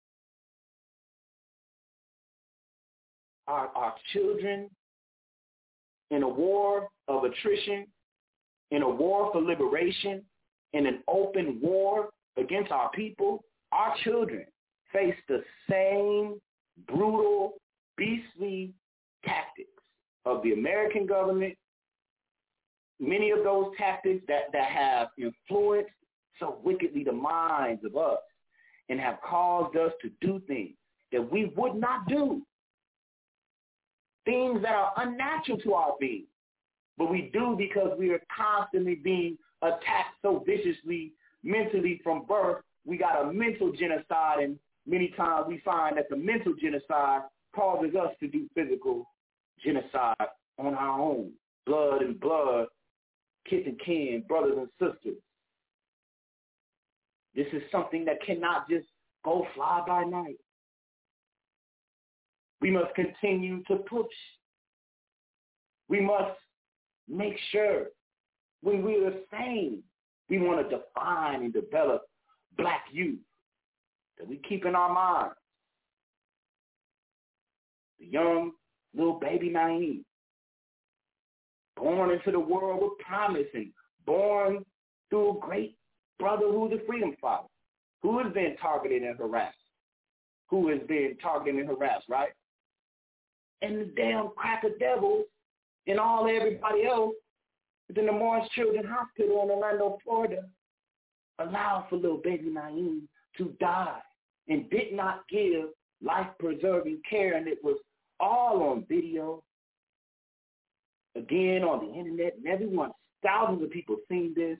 Our, our children in a war of attrition, in a war for liberation, in an open war against our people, our children face the same brutal, beastly tactics of the American government, many of those tactics that, that have influenced so wickedly the minds of us and have caused us to do things that we would not do. Things that are unnatural to our being, but we do because we are constantly being attacked so viciously mentally from birth. We got a mental genocide, and many times we find that the mental genocide causes us to do physical genocide on our own. Blood and blood, kith and kin, brothers and sisters. This is something that cannot just go fly by night. We must continue to push. We must make sure when we are saying we want to define and develop black youth, that we keep in our minds the young little baby Naeem, born into the world with promise and born through a great brother who's a freedom fighter, who has been targeted and harassed, who has been targeted and harassed, right? And the damn cracker devils and all everybody else within the Morris Children's Hospital in Orlando, Florida, allowed for little baby Naeem to die and did not give life-preserving care, and it was all on video, again on the internet, and everyone, thousands of people seen this.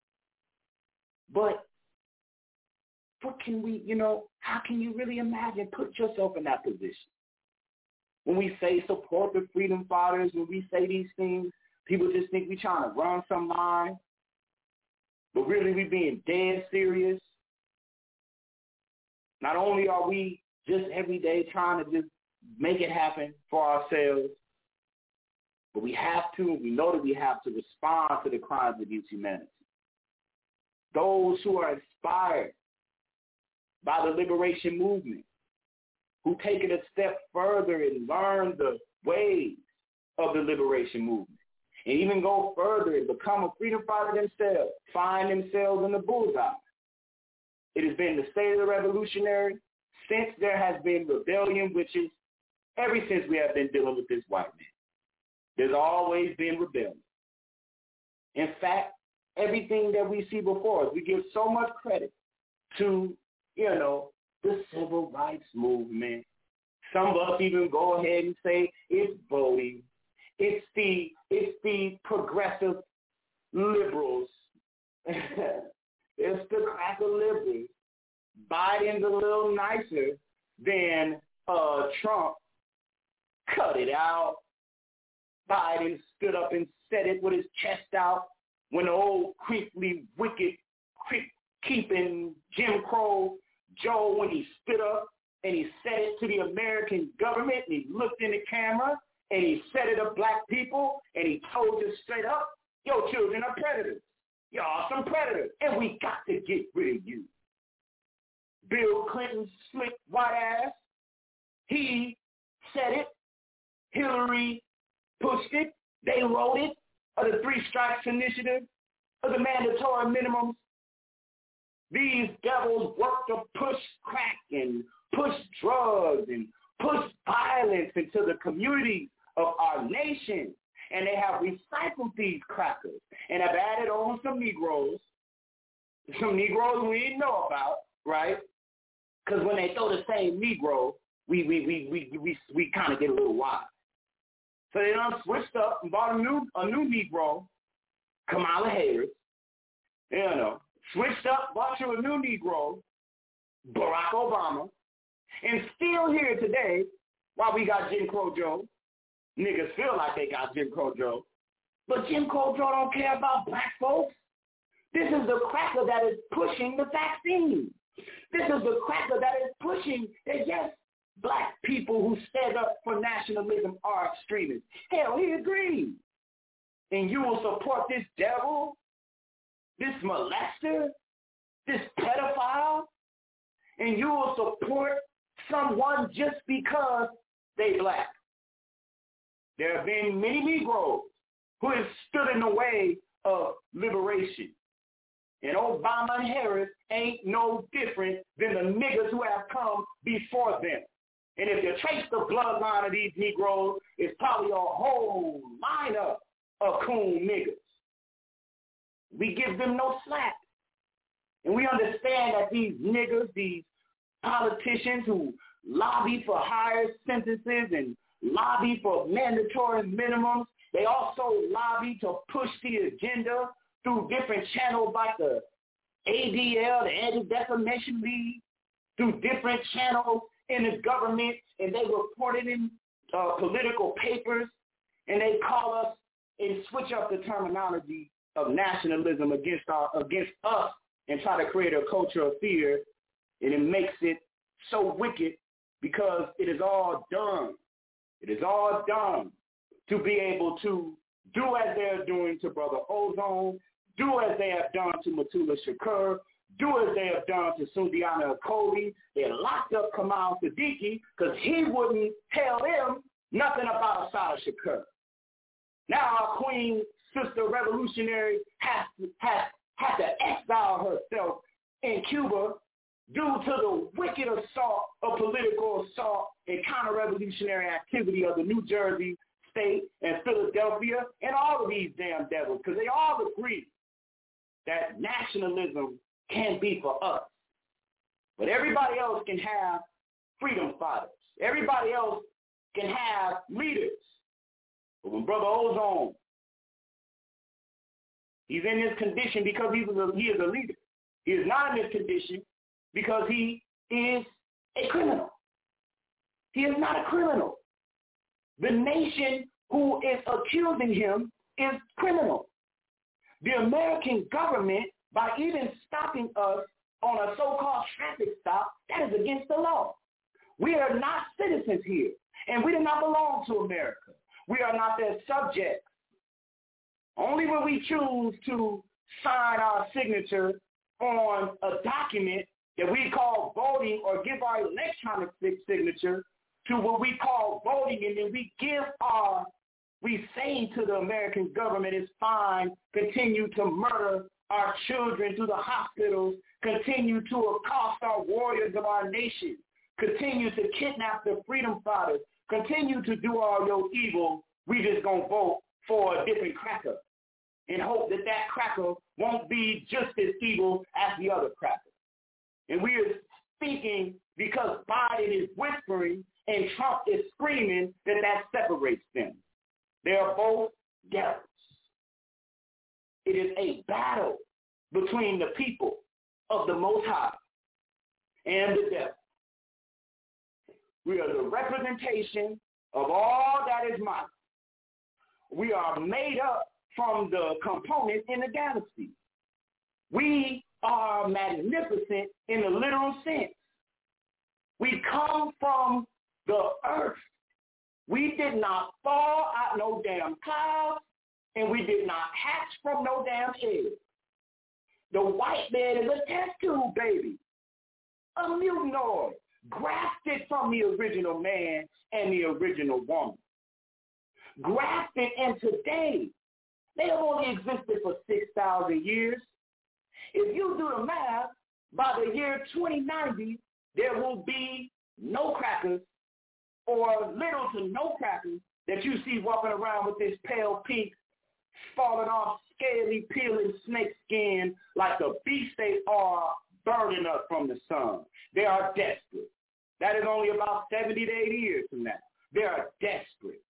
But what can we, you know, how can you really imagine, put yourself in that position? when we say support the freedom fighters, when we say these things, people just think we're trying to run some line. But really, we being dead serious. Not only are we just every day trying to just make it happen for ourselves, but we have to, we know that we have to respond to the crimes against humanity. Those who are inspired by the liberation movement, who take it a step further and learn the ways of the liberation movement, and even go further and become a freedom fighter themselves, find themselves in the bullseye. It has been the state of the revolutionary since there has been rebellion, which is ever since we have been dealing with this white man. There's always been rebellion. In fact, everything that we see before us, we give so much credit to, you know, the civil rights movement. Some of us even go ahead and say it's voting. It's the it's the progressive liberals. It's the cracker liberals. Biden's a little nicer than uh, Trump. Cut it out. Biden stood up and said it with his chest out when the old creeply, wicked, creep-keeping Jim Crow Joe, when he stood up and he said it to the American government, and he looked in the camera and he said it to black people, and he told us straight up, your children are predators. Y'all some predators, and we got to get rid of you. Bill Clinton's slick white ass, he said it. Hillary pushed it. They wrote it. Of the Three Strikes Initiative, of the mandatory minimums. These devils work to push crack and push drugs and push violence into the communities of our nation. And they have recycled these crackers and have added on some Negroes, some Negroes we didn't know about, right? Because when they throw the same Negro, we we we we we, we kind of get a little wild. So they done switched up and bought a new a new Negro, Kamala Harris, you know, switched up, bought you a new Negro, Barack Obama, and still here today, while we got Jim Crow Joe, niggas feel like they got Jim Crow Joe, but Jim Crow Joe don't care about black folks. This is the cracker that is pushing the vaccine. This is the cracker that is pushing that, yes, black people who stand up for nationalism are extremists. Hell, he agrees. And you will support this devil, this molester, this pedophile, and you will support someone just because they black. There have been many Negroes who have stood in the way of liberation. And Obama and Harris ain't no different than the niggas who have come before them. And if you trace the bloodline of these Negroes, it's probably a whole lineup of coon niggas. We give them no slack. And we understand that these niggas, these politicians who lobby for higher sentences and lobby for mandatory minimums, they also lobby to push the agenda through different channels like the A D L, the Anti-Defamation League, through different channels in the government, and they report it in uh, political papers, and they call us and switch up the terminology of nationalism against our against us and try to create a culture of fear, and it makes it so wicked because it is all done. It is all done to be able to do as they're doing to Brother Ozone, do as they have done to Mutulu Shakur, do as they have done to Sundiana Acoli. They locked up Kamal Siddiqui because he wouldn't tell them nothing about Assata Shakur. Now our queen, sister revolutionary, has to, has, has to exile herself in Cuba due to the wicked assault of political assault and counter-revolutionary activity of the New Jersey state and Philadelphia and all of these damn devils, because they all agree that nationalism can be for us. But everybody else can have freedom fighters. Everybody else can have leaders. But when Brother Ozone, he's in this condition because he's a, he is a leader. He is not in this condition because he is a criminal. He is not a criminal. The nation who is accusing him is criminal. The American government, by even stopping us on a so-called traffic stop, that is against the law. We are not citizens here, and we do not belong to America. We are not their subjects. Only when we choose to sign our signature on a document that we call voting or give our electronic signature to what we call voting, and then we give our, we say to the American government, it's fine, continue to murder our children through the hospitals, continue to accost our warriors of our nation, continue to kidnap the freedom fighters, continue to do all your evil, we just going to vote for a different cracker and hope that that cracker won't be just as evil as the other cracker. And we are speaking because Biden is whispering and Trump is screaming that that separates them. They are both devils. It is a battle between the people of the Most High and the devil. We are the representation of all that is mighty. We are made up from the components in the galaxy. We are magnificent in the literal sense. We come from the earth. We did not fall out no damn clouds, and we did not hatch from no damn egg. The white man is a test tube baby, a mutanoid, grafted from the original man and the original woman. Grafted in today. They have only existed for six thousand years. If you do the math, by the year twenty ninety, there will be no crackers or little to no crackers that you see walking around with this pale pink, falling off, scaly, peeling snake skin like the beasts they are burning up from the sun. They are desperate. That is only about seventy to eighty years from now. They are desperate.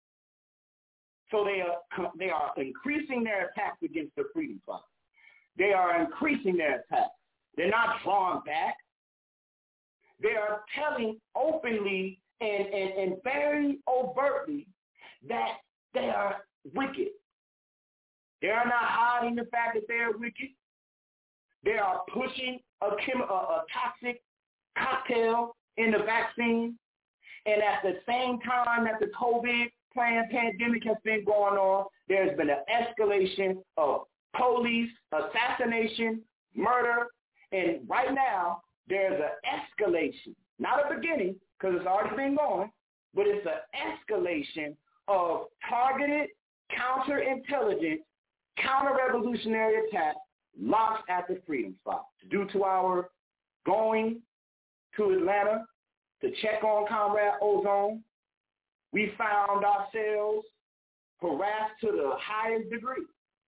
So they are they are increasing their attacks against the freedom fighters. They are increasing their attacks. They're not drawn back. They are telling openly and, and, and very overtly that they are wicked. They are not hiding the fact that they are wicked. They are pushing a, chem- a, a toxic cocktail in the vaccine. And at the same time that the COVID plan pandemic has been going on, there's been an escalation of police, assassination, murder, and right now there's an escalation, not a beginning because it's already been going, but it's an escalation of targeted counterintelligence, counter-revolutionary attacks launched at the freedom fighters. Due to our going to Atlanta to check on Comrade Ozone, we found ourselves harassed to the highest degree.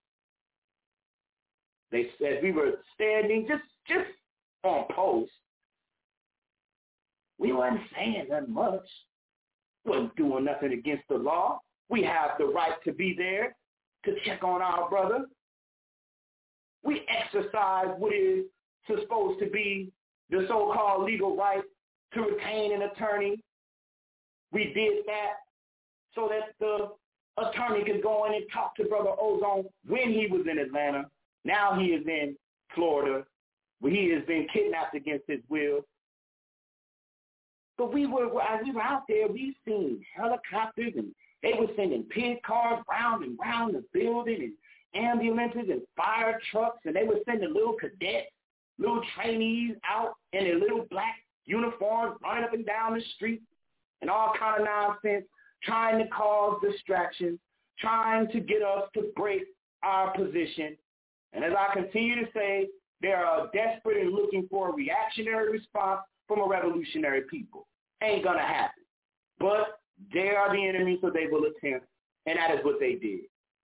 They said we were standing just, just on post. We wasn't saying nothing much. We wasn't doing nothing against the law. We have the right to be there to check on our brother. We exercise what is supposed to be the so-called legal right to retain an attorney. We did that so that the attorney could go in and talk to Brother Ozone when he was in Atlanta. Now he is in Florida, where he has been kidnapped against his will. But we were, as we were out there, we seen helicopters, and they were sending pig cars round and round the building, and ambulances and fire trucks, and they were sending little cadets, little trainees out in their little black uniforms, running up and down the street, and all kind of nonsense, trying to cause distractions, trying to get us to break our position. And as I continue to say, they are desperate and looking for a reactionary response from a revolutionary people. Ain't going to happen. But they are the enemy, so they will attempt, and that is what they did.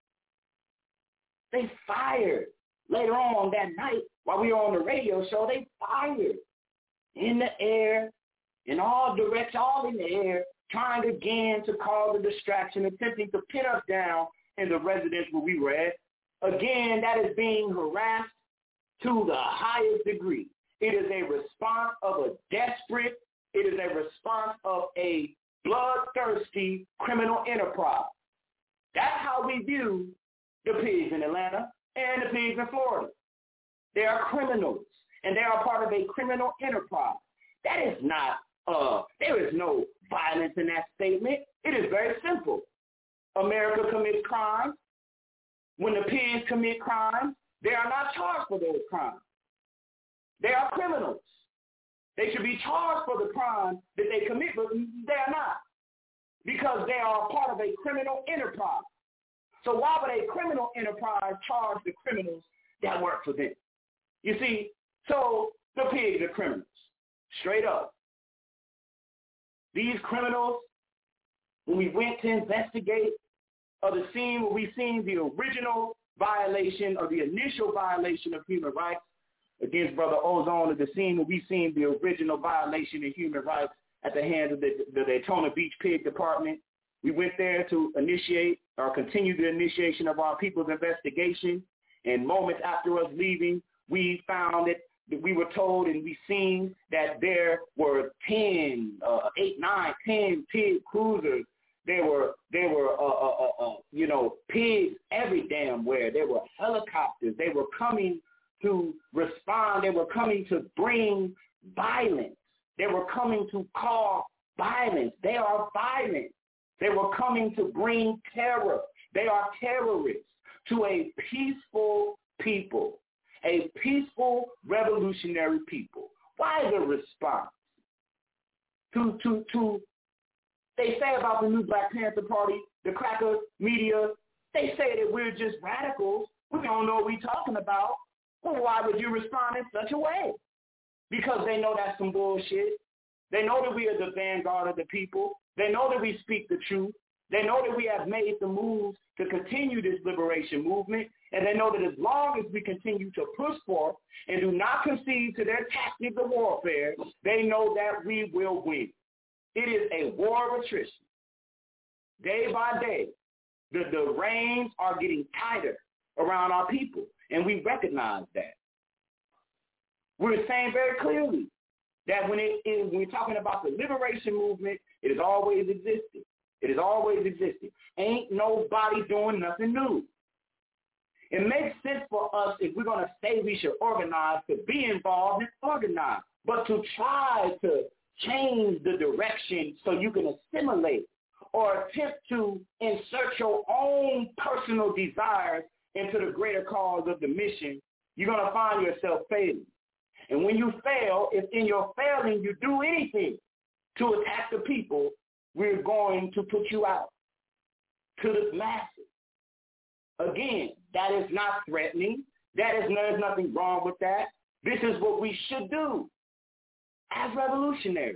They fired. Later on that night, while we were on the radio show, they fired in the air, in all directions, all in the air, trying again to cause a distraction, attempting to pin us down in the residence where we were at. Again, that is being harassed to the highest degree. It is a response of a desperate, it is a response of a bloodthirsty criminal enterprise. That's how we view the pigs in Atlanta and the pigs in Florida. They are criminals, and they are part of a criminal enterprise. That is not, uh, there is no violence in that statement. It is very simple. America commits crimes. When the pigs commit crimes, they are not charged for those crimes. They are criminals. They should be charged for the crime that they commit, but they are not, because they are part of a criminal enterprise. So why would a criminal enterprise charge the criminals that work for them? You see, so the pigs are criminals, straight up. These criminals, when we went to investigate of the scene where we seen the original violation or the initial violation of human rights against Brother Ozone, at the scene where we seen the original violation of human rights at the hands of the, the Daytona Beach Pig Department. We went there to initiate or continue the initiation of our people's investigation. And moments after us leaving, we found that, that we were told and we seen that there were ten, uh, eight, nine, ten pig cruisers. There were, there were, uh, uh, uh, uh, you know, pigs every damn where. There were helicopters. They were coming to respond. They were coming to bring violence. They were coming to cause violence. They are violent. They were coming to bring terror. They are terrorists to a peaceful people, a peaceful revolutionary people. Why the response to, to, to, they say about the new Black Panther Party, the cracker media, they say that we're just radicals. We don't know what we're talking about. Well, why would you respond in such a way? Because they know that's some bullshit. They know that we are the vanguard of the people. They know that we speak the truth. They know that we have made the moves to continue this liberation movement. And they know that as long as we continue to push forth and do not concede to their tactics of warfare, they know that we will win. It is a war of attrition. Day by day, the, the reins are getting tighter around our people, and we recognize that. We're saying very clearly that when, it is, when we're talking about the liberation movement, it has always existed. It has always existed. Ain't nobody doing nothing new. It makes sense for us, if we're going to say we should organize, to be involved and organize, but to try to change the direction so you can assimilate or attempt to insert your own personal desires into the greater cause of the mission, you're going to find yourself failing. And when you fail, if in your failing you do anything to attack the people, we're going to put you out to the masses. Again, that is not threatening. That is, there's nothing wrong with that. This is what we should do as revolutionaries.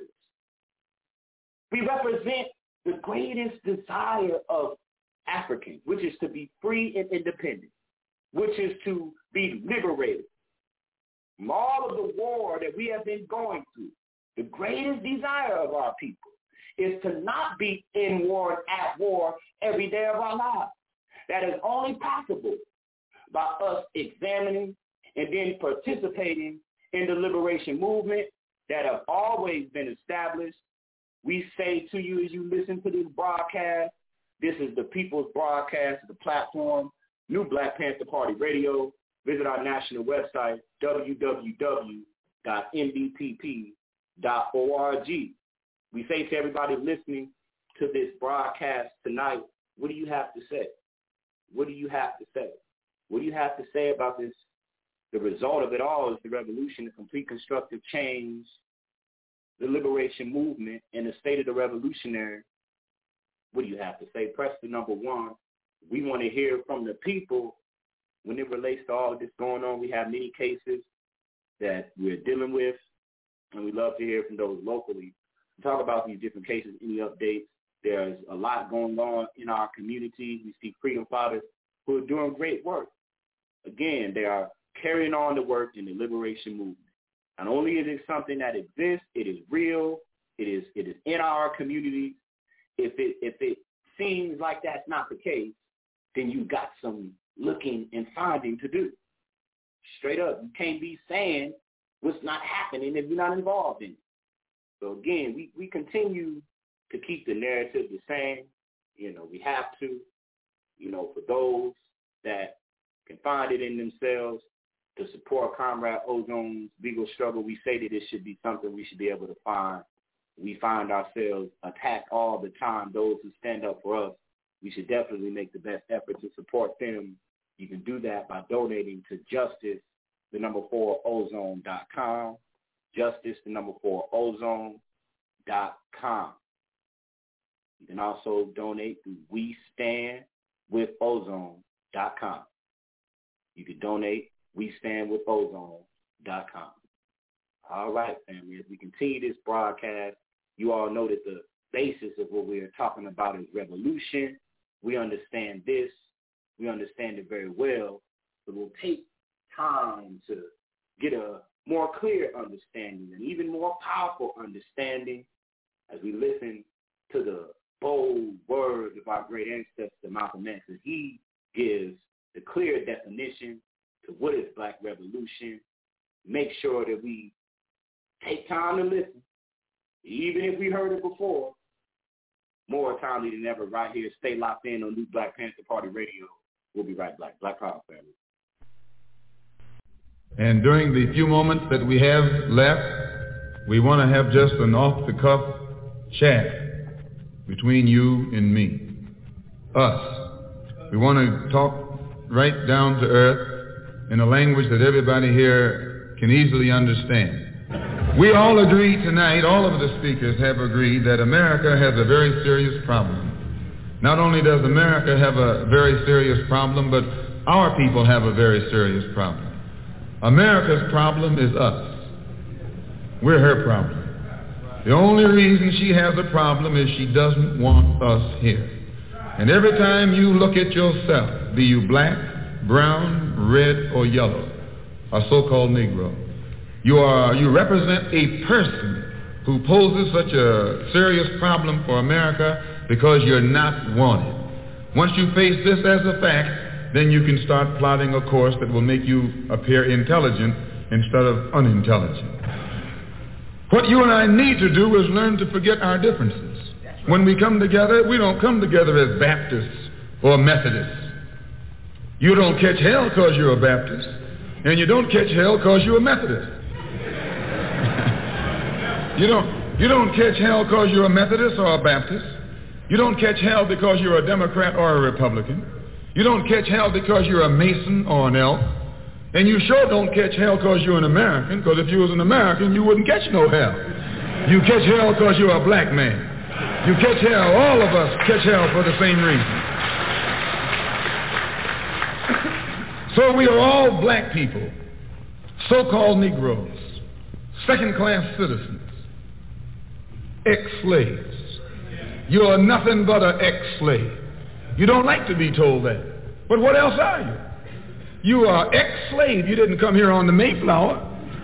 We represent the greatest desire of Africans, which is to be free and independent, which is to be liberated from all of the war that we have been going through. The greatest desire of our people is to not be in war and at war every day of our lives. That is only possible by us examining and then participating in the liberation movement that have always been established. We say to you as you listen to this broadcast, this is the People's Broadcast, the platform, New Black Panther Party Radio. Visit our national website, w w w dot n b p p dot org. We say to everybody listening to this broadcast tonight, what do you have to say? What do you have to say? What do you have to say about this? The result of it all is the revolution, the complete constructive change, the liberation movement, and the state of the revolutionary. What do you have to say? Press the number one. We want to hear from the people when it relates to all of this going on. We have many cases that we're dealing with, and we love to hear from those locally. We talk about these different cases, any updates. There's a lot going on in our community. We see freedom fighters who are doing great work. Again, they are carrying on the work in the liberation movement. Not only is it something that exists, it is real, it is it is in our community. If it if it seems like that's not the case, then you got some looking and finding to do. Straight up, you can't be saying what's not happening if you're not involved in it. So again, we, we continue to keep the narrative the same, you know, we have to, you know, for those that can find it in themselves to support Comrade Ozone's legal struggle, we say that it should be something we should be able to find. We find ourselves attacked all the time. Those who stand up for us, we should definitely make the best effort to support them. You can do that by donating to Justice, the number four, ozone dot com. Justice, the number four, ozone dot com. You can also donate through we stand with ozone dot com. You can donate we stand with ozone dot com. All right, family, as we continue this broadcast, you all know that the basis of what we are talking about is revolution. We understand this. We understand it very well. It will take time to get a more clear understanding and even more powerful understanding as we listen to the bold words of our great ancestor Malcolm X, as he gives the clear definition to what is Black revolution. Make sure that we take time to listen, even if we heard it before. More timely than ever, right here. Stay locked in on New Black Panther Party Radio. We'll be right back. Black Power, family. And during the few moments that we have left, we want to have just an off-the-cuff chat between you and me, us. We want to talk right down to earth in a language that everybody here can easily understand. We all agree tonight, all of the speakers have agreed that America has a very serious problem. Not only does America have a very serious problem, but our people have a very serious problem. America's problem is us. We're her problem. The only reason she has a problem is she doesn't want us here. And every time you look at yourself, be you black, brown, red, or yellow, a so-called Negro, you are you represent a person who poses such a serious problem for America because you're not wanted. Once you face this as a fact, then you can start plotting a course that will make you appear intelligent instead of unintelligent. What you and I need to do is learn to forget our differences. When we come together, we don't come together as Baptists or Methodists. You don't catch hell because you're a Baptist, and you don't catch hell because you're a Methodist. You don't, you don't catch hell because you're a Methodist or a Baptist. You don't catch hell because you're a Democrat or a Republican. You don't catch hell because you're a Mason or an Elk. And you sure don't catch hell because you're an American, because if you was an American, you wouldn't catch no hell. You catch hell because you're a black man. You catch hell, all of us catch hell for the same reason. So we are all black people, so-called Negroes, second-class citizens, ex-slaves. You are nothing but an ex-slave. You don't like to be told that. But what else are you? You are ex-slave. You didn't come here on the Mayflower.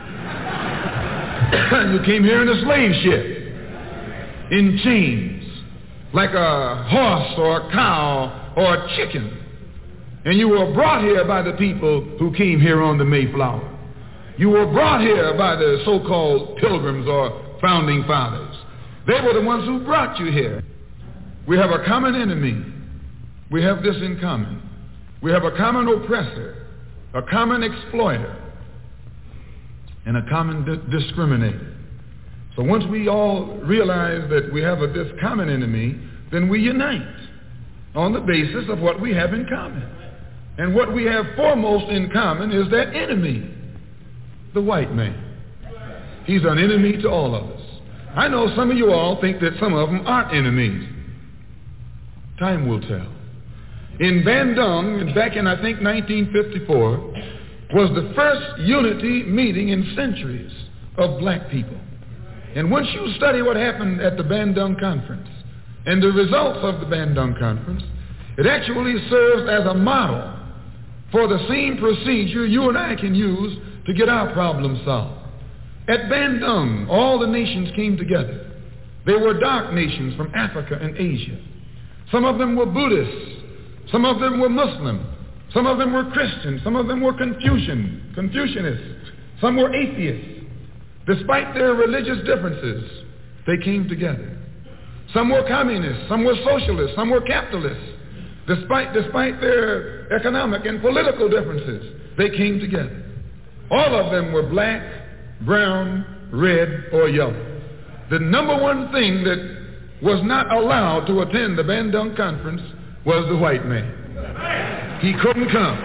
You came here in a slave ship, in chains, like a horse or a cow or a chicken. And you were brought here by the people who came here on the Mayflower. You were brought here by the so-called pilgrims or founding fathers. They were the ones who brought you here. We have a common enemy. We have this in common. We have a common oppressor, a common exploiter, and a common di- discriminator. So once we all realize that we have a, this common enemy, then we unite on the basis of what we have in common. And what we have foremost in common is that enemy, the white man. He's an enemy to all of us. I know some of you all think that some of them aren't enemies. Time will tell. In Bandung, back in I think nineteen fifty-four, was the first unity meeting in centuries of black people. And once you study what happened at the Bandung Conference and the results of the Bandung Conference, it actually serves as a model for the same procedure you and I can use to get our problem solved. At Bandung, all the nations came together. They were dark nations from Africa and Asia. Some of them were Buddhists. Some of them were Muslim. Some of them were Christian. Some of them were Confucian, Confucianists. Some were atheists. Despite their religious differences, they came together. Some were communists, some were socialists, some were capitalists. Despite, despite their economic and political differences, they came together. All of them were black, brown, red, or yellow. The number one thing that was not allowed to attend the Bandung Conference was the white man. He couldn't come.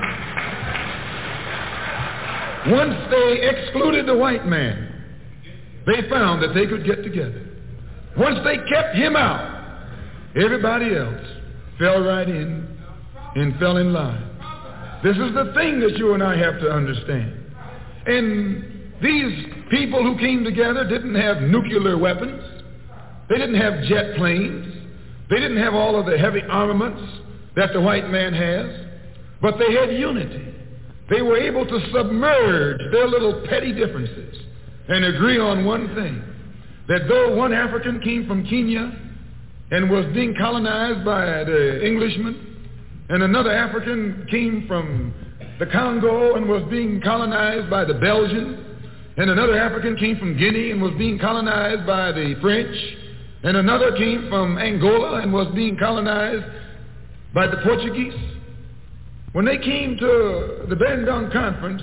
Once they excluded the white man, they found that they could get together. Once they kept him out, everybody else fell right in and fell in line. This is the thing that you and I have to understand. And these people who came together didn't have nuclear weapons. They didn't have jet planes. They didn't have all of the heavy armaments that the white man has. But they had unity. They were able to submerge their little petty differences and agree on one thing, that though one African came from Kenya and was being colonized by the Englishmen, and another African came from the Congo and was being colonized by the Belgians, and another African came from Guinea and was being colonized by the French, and another came from Angola and was being colonized by the Portuguese. When they came to the Bandung Conference,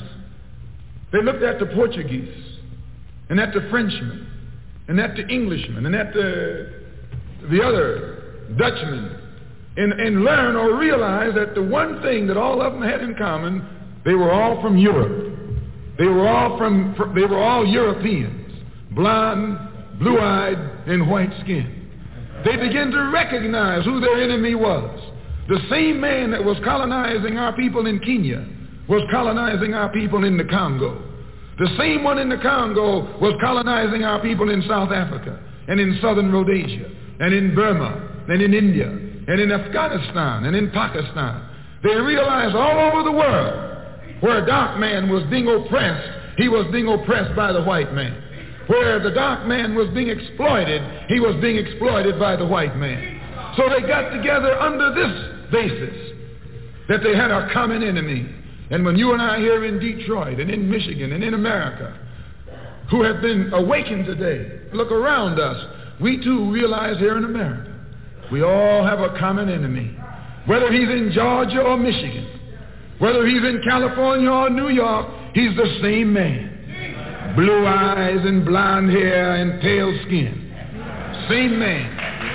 they looked at the Portuguese and at the Frenchmen and at the Englishmen and at the, the other Dutchmen and, and learned or realized that the one thing that all of them had in common, they were all from Europe. They were all from, they were all Europeans, blonde, blue-eyed, and white-skinned. They began to recognize who their enemy was. The same man that was colonizing our people in Kenya was colonizing our people in the Congo. The same one in the Congo was colonizing our people in South Africa and in southern Rhodesia and in Burma and in India and in Afghanistan and in Pakistan. They realized all over the world where a dark man was being oppressed, he was being oppressed by the white man. Where the dark man was being exploited, he was being exploited by the white man. So they got together under this basis, that they had a common enemy. And when you and I here in Detroit and in Michigan and in America, who have been awakened today, look around us, we too realize here in America, we all have a common enemy. Whether he's in Georgia or Michigan, whether he's in California or New York, he's the same man. Blue eyes and blonde hair and pale skin. Same man.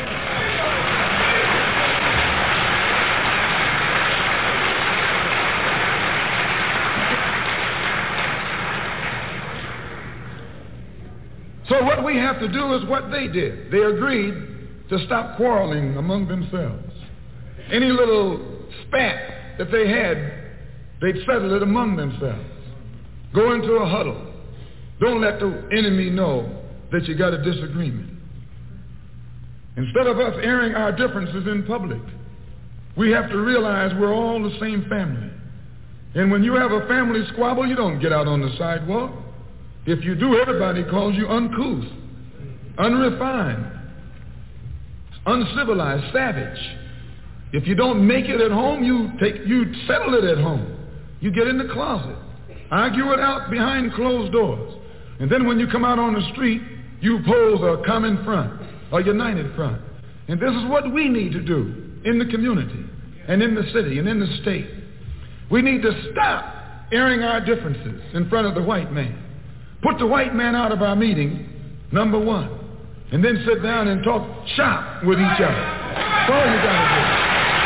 So what we have to do is what they did. They agreed to stop quarreling among themselves. Any little spat that they had, they'd settle it among themselves. Go into a huddle. Don't let the enemy know that you got a disagreement. Instead of us airing our differences in public, we have to realize we're all the same family. And when you have a family squabble, you don't get out on the sidewalk. If you do, everybody calls you uncouth, unrefined, uncivilized, savage. If you don't make it at home, you take you settle it at home. You get in the closet, argue it out behind closed doors. And then when you come out on the street, you pose a common front, a united front. And this is what we need to do in the community and in the city and in the state. We need to stop airing our differences in front of the white man. Put the white man out of our meeting, number one, and then sit down and talk shop with each other. That's all you got to do.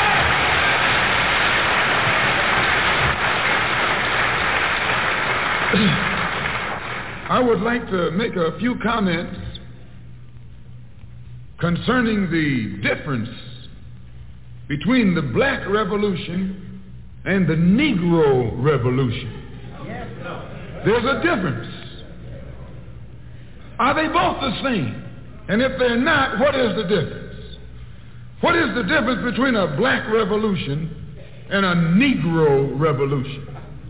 I would like to make a few comments concerning the difference between the Black Revolution and the Negro Revolution. There's a difference. Are they both the same? And if they're not, what is the difference? What is the difference between a black revolution and a Negro revolution?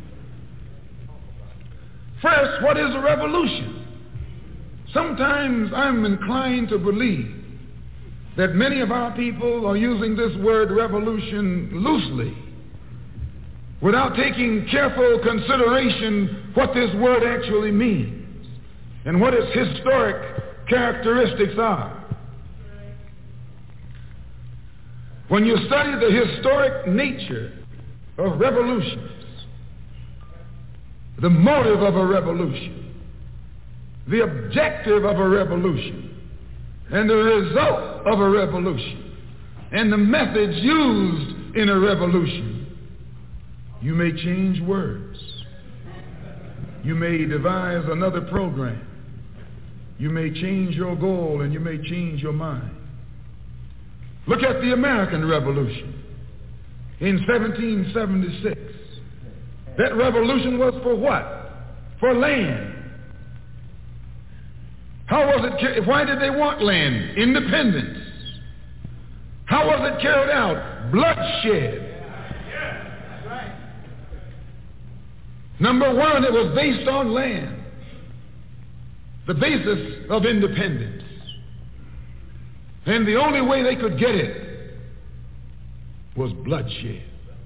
First, what is a revolution? Sometimes I'm inclined to believe that many of our people are using this word revolution loosely, without taking careful consideration what this word actually means and what its historic characteristics are. When you study the historic nature of revolutions, the motive of a revolution, the objective of a revolution, and the result of a revolution, and the methods used in a revolution, you may change words. You may devise another program. You may change your goal and you may change your mind. Look at the American Revolution in seventeen seventy-six. That revolution was for what? For land. How was it? Why did they want land? Independence. How was it carried out? Bloodshed. Number one, it was based on land. The basis of independence. And the only way they could get it was bloodshed.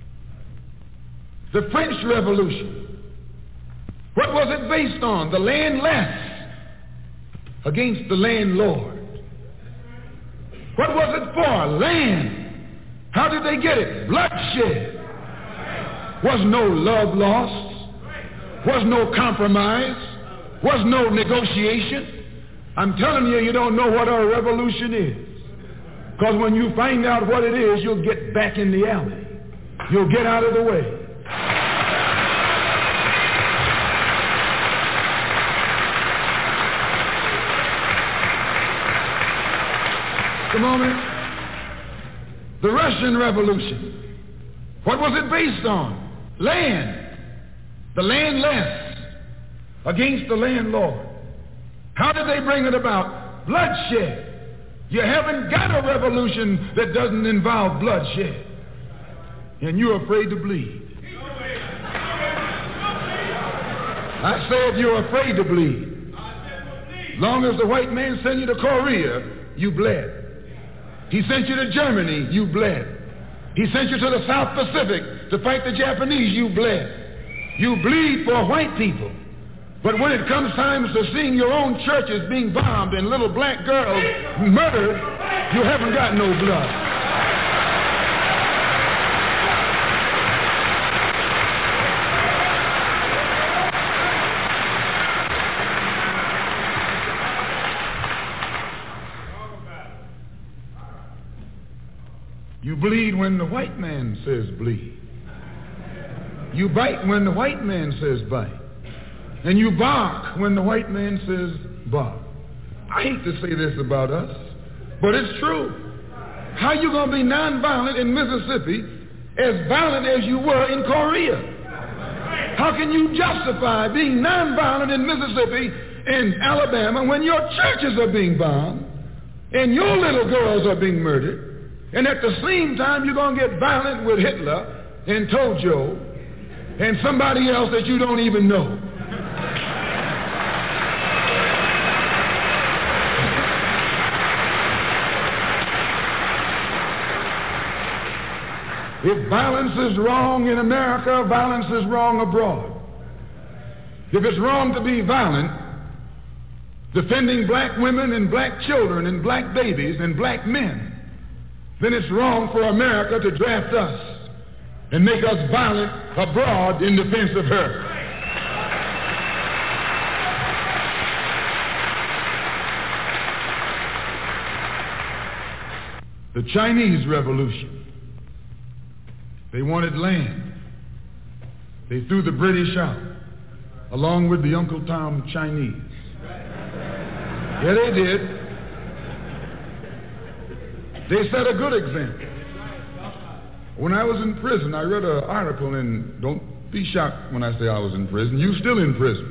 The French Revolution, what was it based on? The landless against the landlord. What was it for? Land. How did they get it? Bloodshed. Was no love lost. Was no compromise. Was no negotiation. I'm telling you, you don't know what a revolution is. Because when you find out what it is, you'll get back in the alley. You'll get out of the way. Just a moment. The Russian Revolution. What was it based on? Land. The landless against the landlord. How did they bring it about? Bloodshed. You haven't got a revolution that doesn't involve bloodshed. And you're afraid to bleed. I said you're afraid to bleed. Long as the white man sent you to Korea, you bled. He sent you to Germany, you bled. He sent you to the South Pacific to fight the Japanese, you bled. You bleed for white people. But when it comes time to seeing your own churches being bombed and little black girls murdered, you haven't got no blood. You bleed when the white man says bleed. You bite when the white man says bite. And you bark when the white man says bark. I hate to say this about us, but it's true. How you going to be nonviolent in Mississippi as violent as you were in Korea? How can you justify being nonviolent in Mississippi and Alabama when your churches are being bombed and your little girls are being murdered, and at the same time you're going to get violent with Hitler and Tojo and somebody else that you don't even know? If violence is wrong in America, violence is wrong abroad. If it's wrong to be violent, defending black women and black children and black babies and black men, then it's wrong for America to draft us and make us violent abroad in defense of her. The Chinese Revolution. They wanted land. They threw the British out, along with the Uncle Tom Chinese. Yeah, they did. They set a good example. When I was in prison, I read an article, and don't be shocked when I say I was in prison. You're still in prison.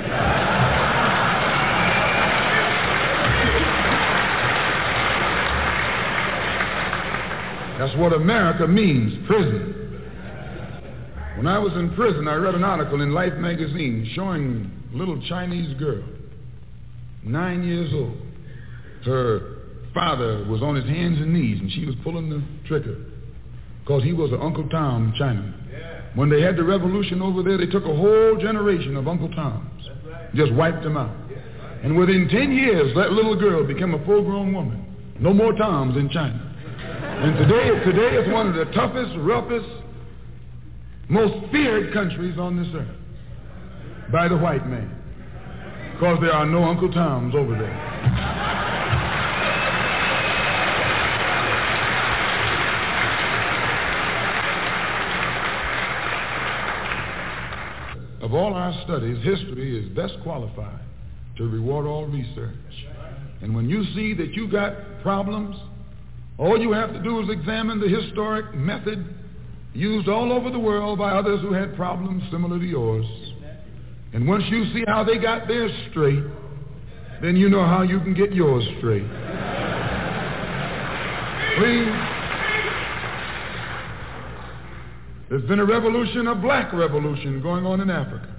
That's what America means, prison. When I was in prison, I read an article in Life magazine showing a little Chinese girl, nine years old. Her father was on his hands and knees, and she was pulling the trigger because he was an Uncle Tom Chinaman. When they had the revolution over there, they took a whole generation of Uncle Toms, just wiped them out. And within ten years, that little girl became a full-grown woman. No more Toms in China. And today, today is one of the toughest, roughest, most feared countries on this earth by the white man, because there are no Uncle Toms over there. Of all our studies, history is best qualified to reward all research. And when you see that you got problems, all you have to do is examine the historic method used all over the world by others who had problems similar to yours. And once you see how they got theirs straight, then you know how you can get yours straight. Please. There's been a revolution, a black revolution going on in Africa.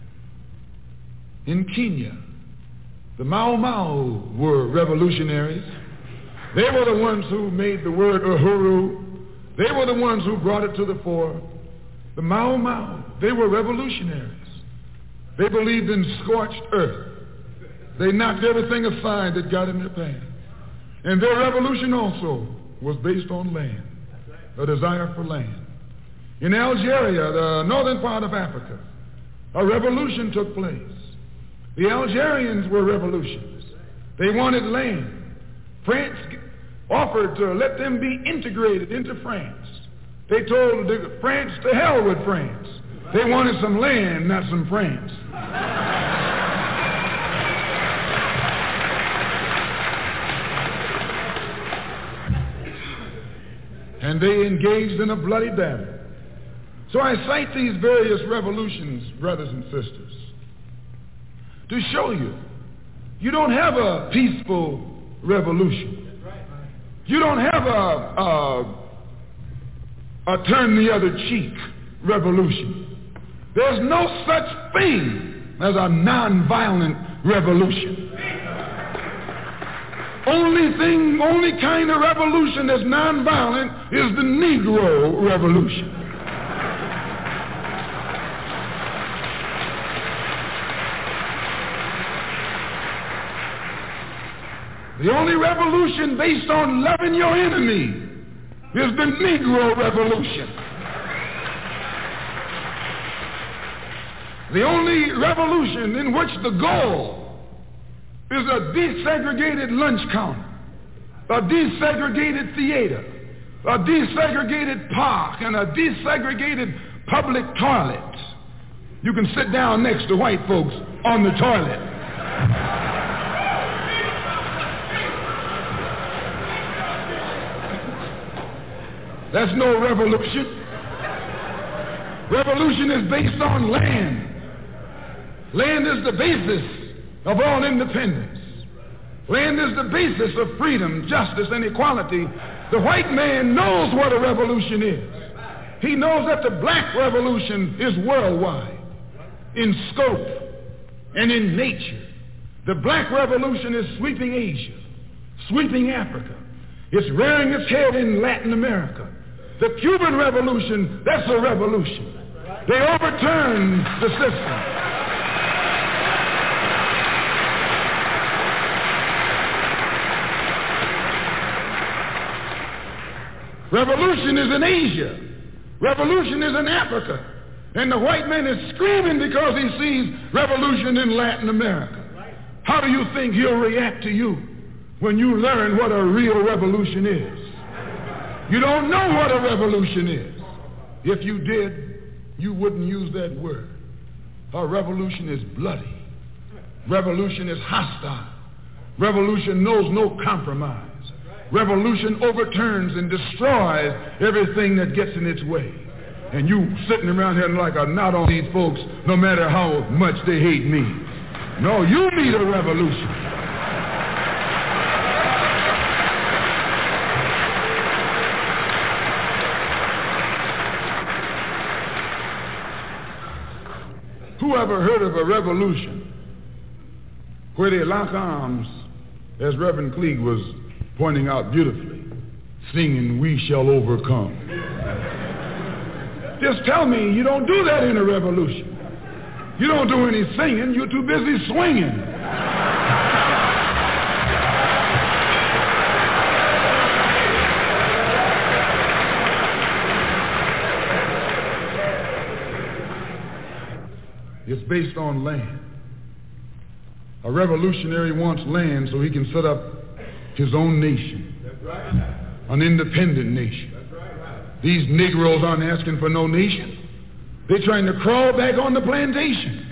In Kenya, the Mau Mau were revolutionaries. They were the ones who made the word uhuru. They were the ones who brought it to the fore. The Mau Mau, they were revolutionaries. They believed in scorched earth. They knocked everything aside that got in their path. And their revolution also was based on land, a desire for land. In Algeria, the northern part of Africa, a revolution took place. The Algerians were revolutionists. They wanted land. France offered to let them be integrated into France. They told France to hell with France. They wanted some land, not some France. And they engaged in a bloody battle. So I cite these various revolutions, brothers and sisters, to show you, you don't have a peaceful revolution. You don't have a, a, a turn the other cheek revolution. There's no such thing as a nonviolent revolution. Only thing, only kind of revolution that's nonviolent is the Negro revolution. The only revolution based on loving your enemy is the Negro revolution. The only revolution in which the goal is a desegregated lunch counter, a desegregated theater, a desegregated park, and a desegregated public toilet. You can sit down next to white folks on the toilet. That's no revolution. Revolution is based on land. Land is the basis of all independence. Land is the basis of freedom, justice, and equality. The white man knows what a revolution is. He knows that the black revolution is worldwide in scope and in nature. The black revolution is sweeping Asia, sweeping Africa. It's rearing its head in Latin America. The Cuban Revolution, that's a revolution. They overturned the system. Revolution is in Asia. Revolution is in Africa. And the white man is screaming because he sees revolution in Latin America. How do you think he'll react to you when you learn what a real revolution is? You don't know what a revolution is. If you did, you wouldn't use that word. A revolution is bloody. Revolution is hostile. Revolution knows no compromise. Revolution overturns and destroys everything that gets in its way. And you sitting around here like a knot on these folks, no matter how much they hate me. No, you need a revolution. Who ever heard of a revolution where they lock arms, as Reverend Klieg was pointing out beautifully, singing, "We shall overcome"? Just tell me you don't do that in a revolution. You don't do any singing, you're too busy swinging. is based on land. A revolutionary wants land so he can set up his own nation. That's right. An independent nation. That's right. These Negroes aren't asking for no nation. They're trying to crawl back on the plantation.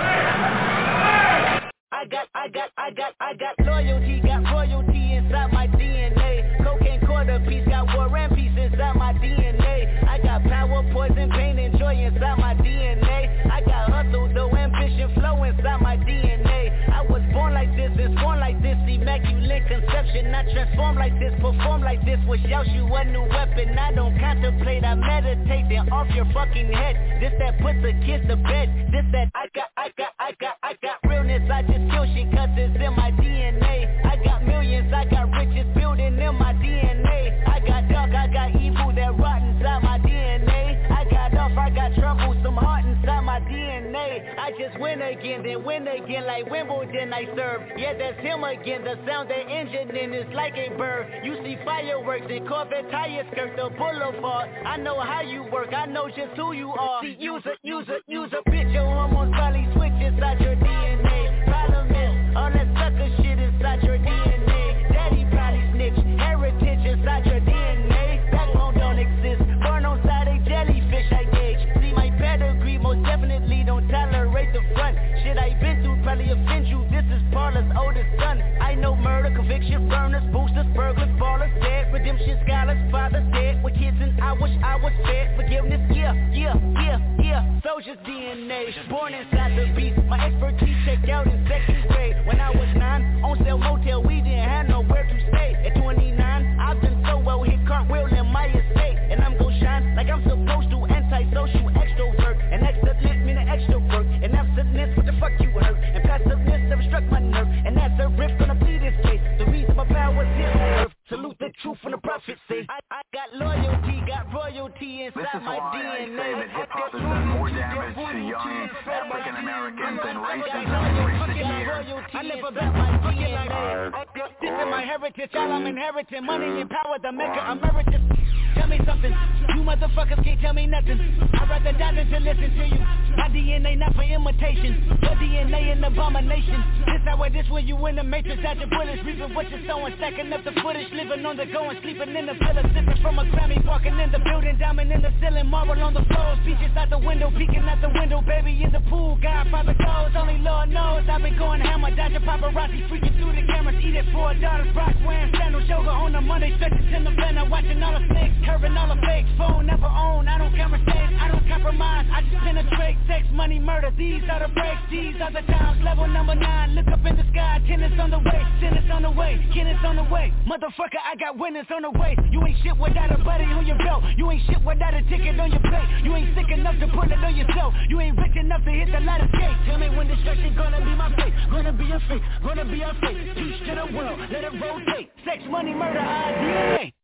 I got, I got, I got, I got loyalty, got royalty inside my D N A. Cocaine quarter piece, got war and peace inside my D N A. I got power, poison, pain, and joy inside my D N A. I got hustle, though, ambition, flow inside my D N A. I was born like this, and born like this, immaculate conception. I transform like this, perform like this, wish out you a new weapon. I don't contemplate, I meditate, then off your fucking head. This that puts the kids to bed. This that I got, I got, I got, I got realness. I just kill shit cause it's in my D N A. I got millions, I got riches building in my D N A. I got dark, I got evil that rot inside my D N A. I got off, I got trouble, some heart inside my D N A. I just win again, then win again like Wimbledon I serve. Yeah, that's him again, the sound that engine in is like a bird. You see fireworks and Corvette tires skirt the boulevard. I know how you work, I know just who you are. See, use a, use a, use a bitch, your hormones probably switch inside your D N A. Problem is, all that sucker shit inside your D N A. Daddy probably snitch, heritage inside your D N A. Backbone don't exist, born on side a jellyfish I gauge. See my pedigree, most definitely don't tolerate the front. Shit I been through probably offend you, this is Paula's oldest son. I know murder, conviction, burners, boosters, burglars, ballers, dead, redemption, scholars, fathers dead. With kids and I wish I was fed. Forgiveness, yeah, yeah, yeah, yeah. Soldier's D N A, born inside the beast. My expertise checked out in second grade. When I was nine, on sale motel, we didn't have nowhere to stay. At twenty-nine, I've done so well, hit cartwheel in my estate. And I'm gon' shine like I'm supposed to, anti-social extrovert. And excellent meaning extra work. And absentness, what the fuck you heard? And passiveness never struck my nerve. And that's a riff, gonna plead this case. The reason my power's here on earth. Salute the truth from the prophet say. I, I got loyalty, got royalty inside my D N A. This is why I say that hip-hop has done more damage to young African Americans than racism in recent years. I live about my D N A. This is my heritage, all I'm inheriting. Money and power, the maker emeritus. Tell me something, you motherfuckers can't tell me nothing. I'd rather die than to listen to you. My D N A not for imitation. Your D N A an abomination. This how it is when you in the matrix. Out your bullets, reaping what you're sowing. Stacking up the footage, living on the go and sleeping in the villa. Sipping from a Grammy, walking in the building. Diamond in the ceiling, marble on the floors. Beaches out the window, peeking out the window. Baby in the pool, Godfather goes. Only Lord knows I've been going hammer. Dodging paparazzi, freaking through the cameras. Eating four daughters, Brock wearing sandals. Yoga on a Monday, stretching to the banner. Watching all the snakes. Curving all the fakes, phone never own. I don't camera stage, I don't compromise. I just penetrate, sex, money, murder. These are the breaks, these are the times. Level number nine, look up in the sky. Tennis on the way, tennis on the way, tennis on the way. Motherfucker, I got winners on the way. You ain't shit without a buddy on your belt. You ain't shit without a ticket on your plate. You ain't sick enough to put it on yourself. You ain't rich enough to hit the ladder skate. Tell me when destruction gonna be my fate. Gonna be a fate, gonna be a fate. Teach to the world, let it rotate. Sex, money, murder, I D N A.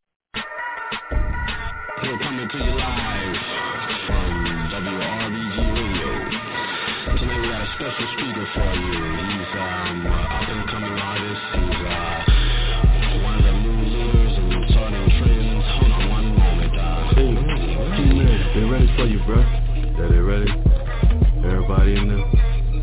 We're coming to you live from W R B G Radio. Tonight we got a special speaker for you. He's um, uh, up and coming artist. He's uh, one of the new leaders and starting trends. Hold on one moment. Uh, hey, two minutes. They ready for you, bro. Yeah, they ready. Everybody in there.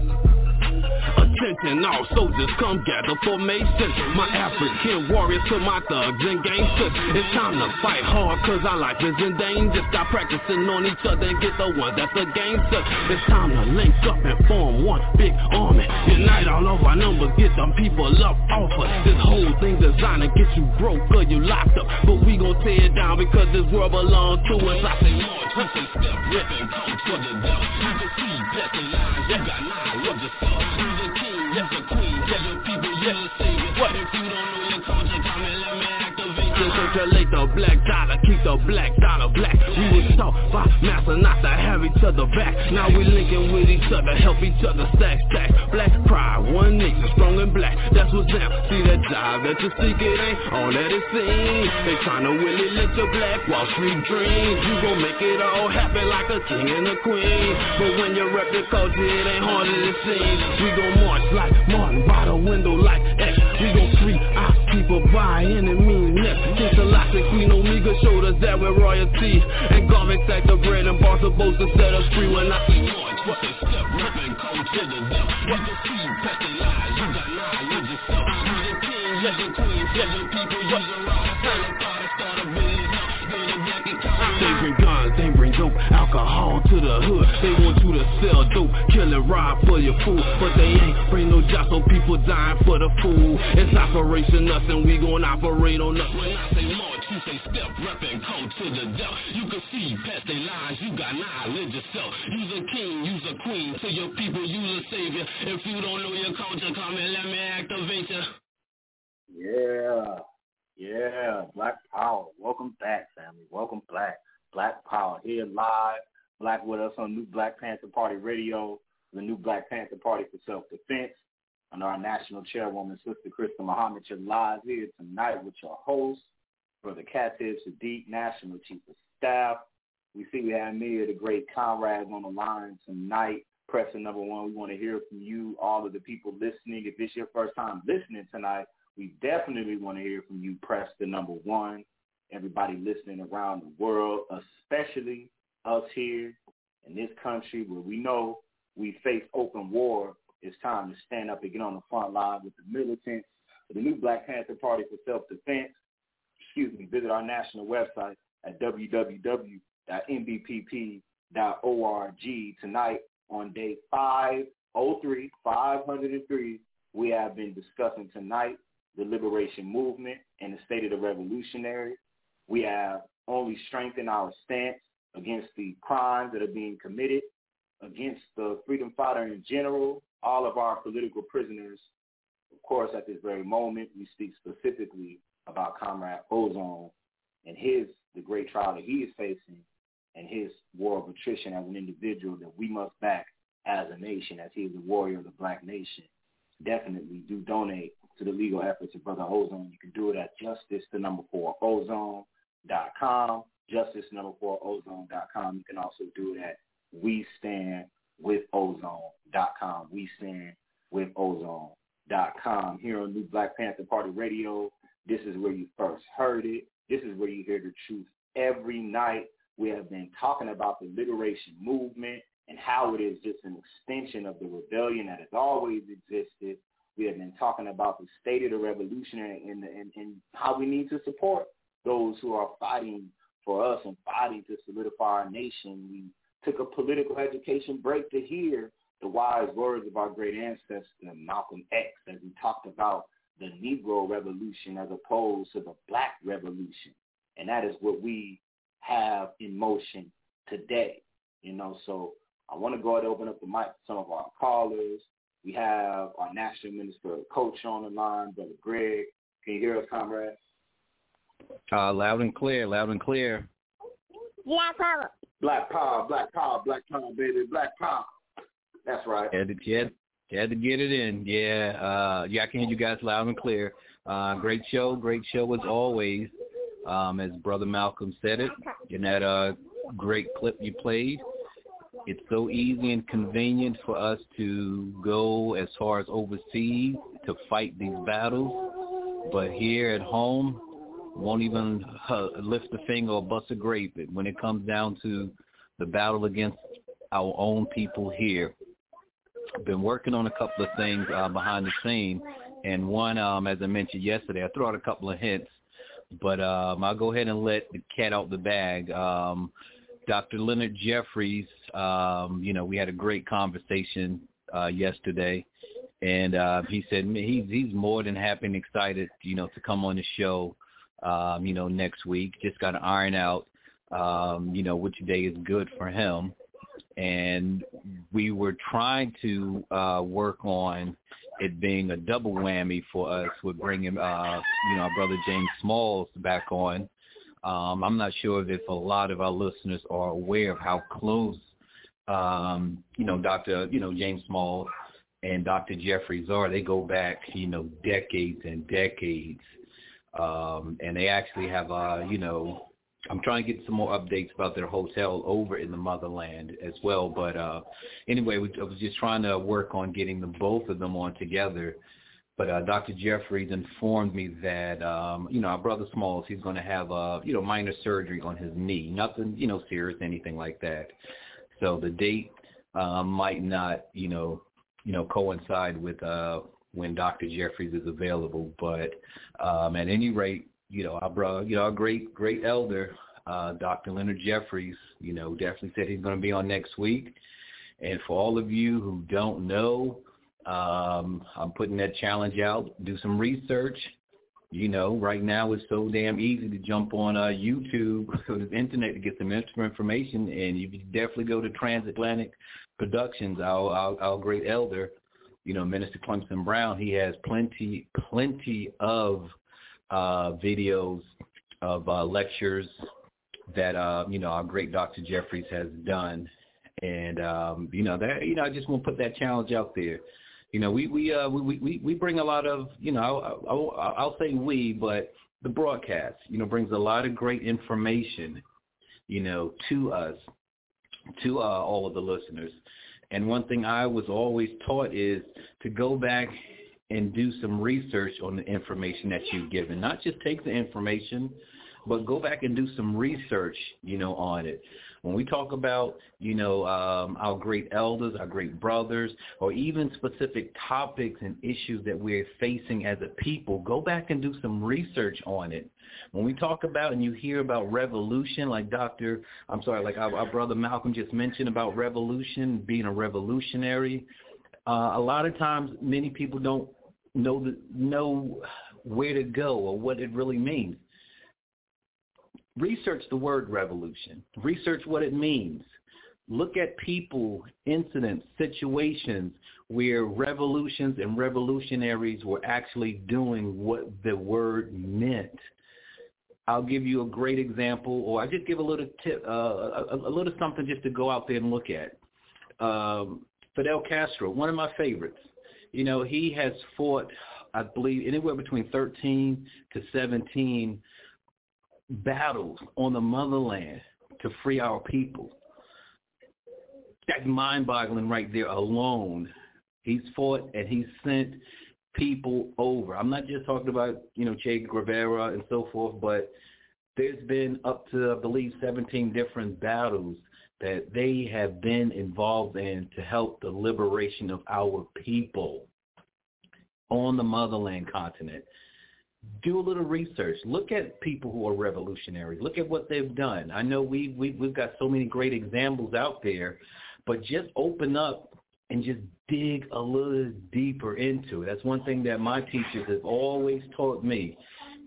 Attention, all soldiers come gather formation. My African warriors to my thugs and gangsters. It's time to fight hard cause our life is in danger. Stop practicing on each other and get the one that's a gangster. It's time to link up and form one big army. Unite all of our numbers, get them people up off us. This whole thing designed to get you broke or you locked up. But we gon' tear it down because this world belongs to us. I say Lord, we say step, rip and come for the devil. You can see blessing lines, you got nine of yourself. Who's the king? Yes, the queen, yes, the people, yes, the savior. What if you don't know your culture? Come and let me activate you. Circulate the black dollar, keep the black dollar black. We was taught by master not to have each other back. Now we linking with each other, help each other stack, stack. Black pride, one nation, strong and black. That's what's now. See that job that you seek, it ain't all that it seems. They tryna really let your black Wall Street dreams. You gon' make it all happen like a king and a queen. But when you rep the culture, it ain't hard as it seems. We gon' march like Martin, by the window like X. We gon' free our people by any means necessary. King Selassie, Queen Omega showed us that we're royalty. And garments like the bread and bars of boats to set us free. When I say march, what they step, rip and go. to the devil. You can see you past their lies, you got knowledge yourself. You the king, you the queen, you the people, you the right. Turn the car to start a business, build a black economy. They bring guns, they bring dope, alcohol to the hood. They want you to sell dope, kill and rob for your food. But they ain't bring no jobs, so people dying for the food. It's Operation Us and we gon' operate on us. When I say march, you say step, rep and come to the devil. You can see past their lies, you got knowledge yourself. You's a king, you's a queen, to your people, you's a savior. If you don't know your culture, come and let me activate you. Yeah, yeah, Black Power. Welcome back, family. Welcome back. Black Power here live. Black with us on New Black Panther Party Radio, the New Black Panther Party for Self-Defense. And our national chairwoman, Sister Krista Muhammad, you're live here tonight with your host, Brother Katib Sadiq, National Chief of Staff. We see we have many of the great comrades on the line tonight. Pressing number one, we want to hear from you, all of the people listening. If it's your first time listening tonight, we definitely want to hear from you. Press the number one. Everybody listening around the world, especially us here in this country where we know we face open war. It's time to stand up and get on the front line with the militants of the New Black Panther Party for Self-Defense. Excuse me, visit our national website at w w w dot n b p p dot org. Tonight on day five oh three, five oh three, we have been discussing tonight the liberation movement and the state of the revolutionary. We have only strengthened our stance against the crimes that are being committed against the freedom fighter in general, all of our political prisoners. Of course, at this very moment, we speak specifically about Comrade Ozone and his, the great trial that he is facing and his war of attrition as an individual that we must back as a nation, as he is a warrior of the black nation. Definitely do donate to the legal efforts of Brother Ozone. You can do it at justice, the number four, ozone dot com, justice, number four, ozone dot com. You can also do it at we stand with ozone dot com, we stand with ozone dot com. Here on New Black Panther Party Radio, this is where you first heard it. This is where you hear the truth every night. We have been talking about the liberation movement and how it is just an extension of the rebellion that has always existed. We have been talking about the state of the revolution and, and, and how we need to support those who are fighting for us and fighting to solidify our nation. We took a political education break to hear the wise words of our great ancestor, Malcolm X, as he talked about the Negro Revolution as opposed to the Black Revolution. And that is what we have in motion today. You know, so I want to go ahead and open up the mic to some of our callers. We have our National Minister of Culture on the line, Brother Greg. Can you hear us, comrade? Uh, loud and clear, loud and clear. Black power. Black power, black power, black power, baby, black power. That's right. Had to, had, had to get it in. Yeah, uh, yeah, I can hear you guys loud and clear. Uh, great show, great show as always. Um, as Brother Malcolm said it in that uh, great clip you played. It's so easy and convenient for us to go as far as overseas to fight these battles, but here at home, won't even uh, lift a finger or bust a grape when it comes down to the battle against our own people here. I've been working on a couple of things uh, behind the scene, and one, um, as I mentioned yesterday, I threw out a couple of hints, but um, I'll go ahead and let the cat out the bag. Um, Doctor Leonard Jeffries, um, you know, we had a great conversation uh, yesterday, and uh, he said he's, he's more than happy and excited, you know, to come on the show, um, you know, next week. Just got to iron out, um, you know, which day is good for him. And we were trying to uh, work on it being a double whammy for us with bringing, uh, you know, our brother James Smalls back on. Um, I'm not sure if a lot of our listeners are aware of how close, um, you know, Doctor, you know, James Smalls and Doctor Jeffries are. They go back, you know, decades and decades. Um, and they actually have, uh, you know, I'm trying to get some more updates about their hotel over in the motherland as well. But uh, anyway, we, I was just trying to work on getting the both of them on together. But uh, Doctor Jeffries informed me that, um, you know, our brother Smalls, he's going to have, a, you know, minor surgery on his knee. Nothing, you know, serious, anything like that. So the date uh, might not, you know, you know, coincide with uh, when Doctor Jeffries is available. But um, at any rate, you know, our brother, you know, our great, great elder, uh, Doctor Leonard Jeffries, you know, definitely said he's going to be on next week. And for all of you who don't know, um, I'm putting that challenge out. Do some research. You know, right now it's so damn easy to jump on uh, YouTube or the internet to get some information, and you can definitely go to Transatlantic Productions, our, our, our great elder, you know, Minister Clemson Brown. He has plenty, plenty of uh, videos of uh, lectures that, uh, you know, our great Doctor Jeffries has done. And, um, you know, that, you know, I just want to put that challenge out there. You know, we we, uh, we we we bring a lot of, you know, I'll, I'll, I'll say we, but the broadcast, you know, brings a lot of great information, you know, to us, to uh, all of the listeners. And one thing I was always taught is to go back and do some research on the information that you've given. Not just take the information, but go back and do some research, you know, on it. When we talk about, you know, um, our great elders, our great brothers, or even specific topics and issues that we're facing as a people, go back and do some research on it. When we talk about and you hear about revolution, like Doctor, I'm sorry, like our, our brother Malcolm just mentioned about revolution, being a revolutionary, uh, a lot of times many people don't know the, know where to go or what it really means. Research the word revolution. Research what it means. Look at people, incidents, situations where revolutions and revolutionaries were actually doing what the word meant. I'll give you a great example, or I just give a little tip, uh, a, a little something just to go out there and look at. Um, Fidel Castro, one of my favorites. You know, he has fought, I believe, anywhere between thirteen to seventeen battles on the motherland to free our people. That's mind-boggling right there alone. He's fought and he's sent people over. I'm not just talking about, you know, Che Guevara and so forth, but there's been up to, I believe, seventeen different battles that they have been involved in to help the liberation of our people on the motherland continent. Do a little research. Look at people who are revolutionaries. Look at what they've done. I know we, we, we've got so many great examples out there, but just open up and just dig a little deeper into it. That's one thing that my teachers have always taught me.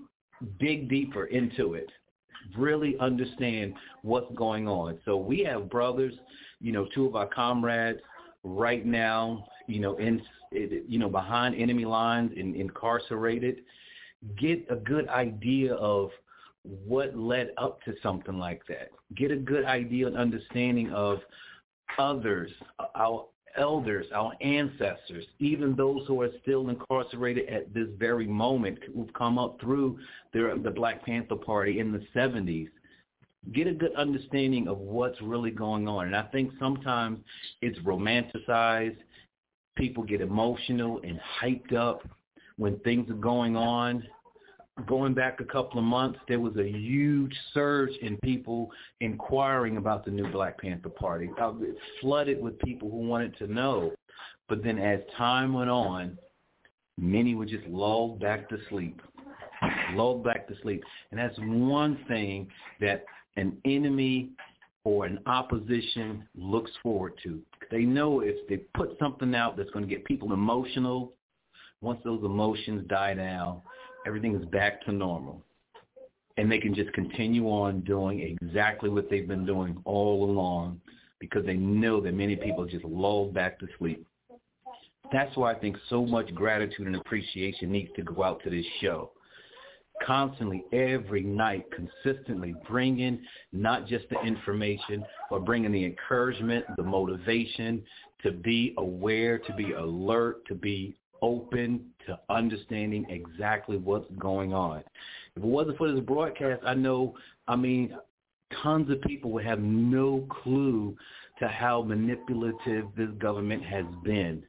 Dig deeper into it. Really understand what's going on. So we have brothers, you know, two of our comrades right now, you know, in, you know, behind enemy lines and incarcerated. Get a good idea of what led up to something like that. Get a good idea and understanding of others, our elders, our ancestors, even those who are still incarcerated at this very moment, who've come up through the, the Black Panther Party in the seventies. Get a good understanding of what's really going on. And I think sometimes it's romanticized. People get emotional and hyped up when things are going on. Going back a couple of months, there was a huge surge in people inquiring about the new Black Panther Party. It flooded with people who wanted to know. But then as time went on, many were just lulled back to sleep, lulled back to sleep. And that's one thing that an enemy or an opposition looks forward to. They know if they put something out that's going to get people emotional, once those emotions die down, everything is back to normal. And they can just continue on doing exactly what they've been doing all along because they know that many people just lulled back to sleep. That's why I think so much gratitude and appreciation needs to go out to this show. Constantly, every night, consistently bringing not just the information, but bringing the encouragement, the motivation to be aware, to be alert, to be open to understanding exactly what's going on. If it wasn't for this broadcast, I know, I mean, tons of people would have no clue to how manipulative this government has been.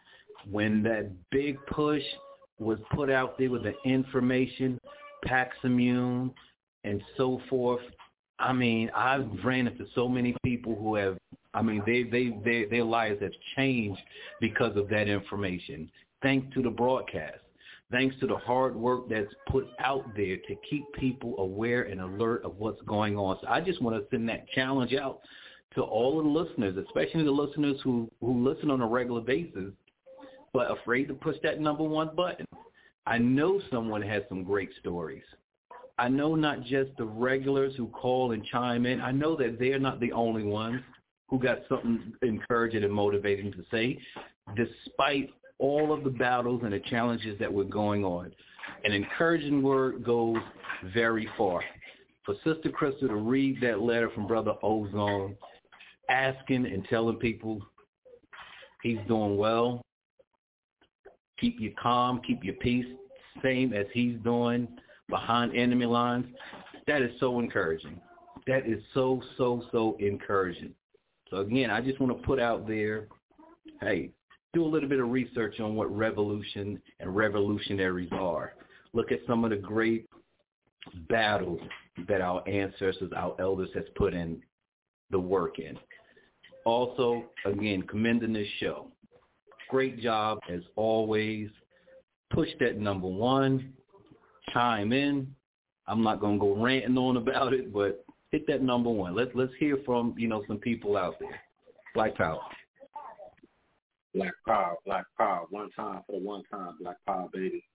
When that big push was put out there with the information, Paximune, and so forth, I mean, I've ran into so many people who have I mean, they, they, they, their lives have changed because of that information, thanks to the broadcast, thanks to the hard work that's put out there to keep people aware and alert of what's going on. So I just want to send that challenge out to all of the listeners, especially the listeners who, who listen on a regular basis, but afraid to push that number one button. I know someone has some great stories. I know not just the regulars who call and chime in. I know that they're not the only ones who got something encouraging and motivating to say, despite all of the battles and the challenges that were going on. An encouraging word goes very far. For Sister Crystal to read that letter from Brother Ozone, asking and telling people he's doing well, keep you calm, keep your peace, same as he's doing behind enemy lines, that is so encouraging. That is so, so, so encouraging. So, again, I just want to put out there, hey, do a little bit of research on what revolution and revolutionaries are. Look at some of the great battles that our ancestors, our elders has put in the work in. Also, again, commending this show. Great job, as always. Push that number one. Chime in. I'm not going to go ranting on about it, but hit that number one. Let's let's hear from, you know, some people out there. Black Power. Black Power, Black Power. One time for the one time, Black Power, baby.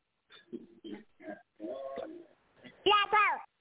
Black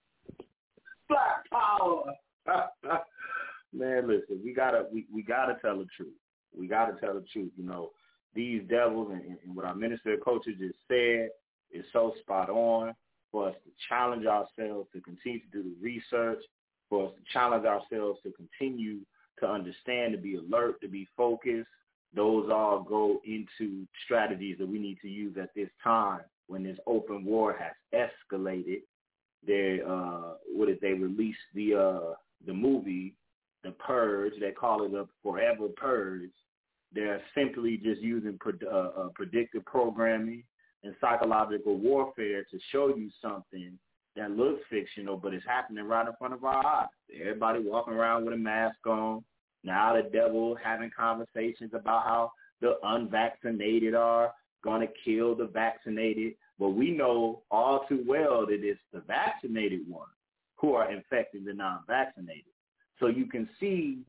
Power. Black Power. Man, listen, we gotta we, we gotta tell the truth. We gotta tell the truth. You know, these devils and, and what our minister of culture just said is so spot on for us to challenge ourselves to continue to do the research, for us to challenge ourselves to continue to understand, to be alert, to be focused. Those all go into strategies that we need to use at this time when this open war has escalated. They, uh, what did they release the uh, the movie, The Purge? They call it a forever purge. They're simply just using pred- uh, uh, predictive programming and psychological warfare to show you something that looks fictional, but it's happening right in front of our eyes. Everybody walking around with a mask on. Now the devil having conversations about how the unvaccinated are going to kill the vaccinated. But we know all too well that it's the vaccinated ones who are infecting the non-vaccinated. So you can see,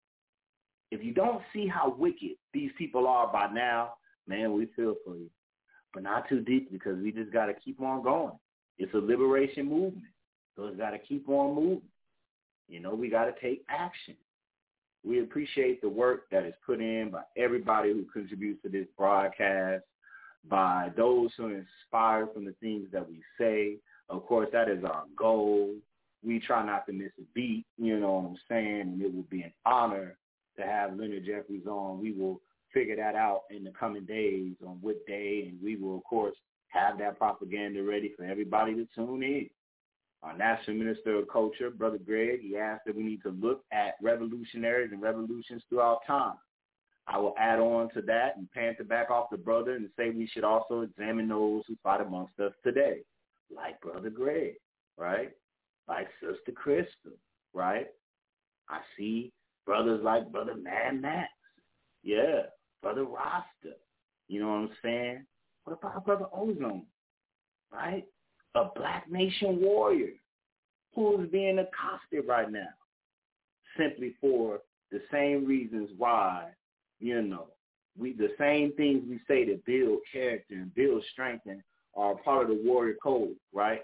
if you don't see how wicked these people are by now, man, we feel for you. But not too deep, because we just got to keep on going. It's a liberation movement, so it's got to keep on moving. You know, we got to take action. We appreciate the work that is put in by everybody who contributes to this broadcast, by those who are inspired from the things that we say. Of course, that is our goal. We try not to miss a beat, you know what I'm saying, and it will be an honor to have Leonard Jeffries on. We will figure that out in the coming days on what day, and we will, of course, have that propaganda ready for everybody to tune in. Our National Minister of Culture, Brother Greg, he asked that we need to look at revolutionaries and revolutions throughout time. I will add on to that and pant the back off the brother and say we should also examine those who fight amongst us today, like Brother Greg, right? Like Sister Crystal, right? I see brothers like Brother Mad Max, yeah, Brother Rasta, you know what I'm saying? What about Brother Ozone, right? A Black Nation warrior who is being accosted right now simply for the same reasons why, you know, we the same things we say to build character and build strength and are part of the warrior code, right?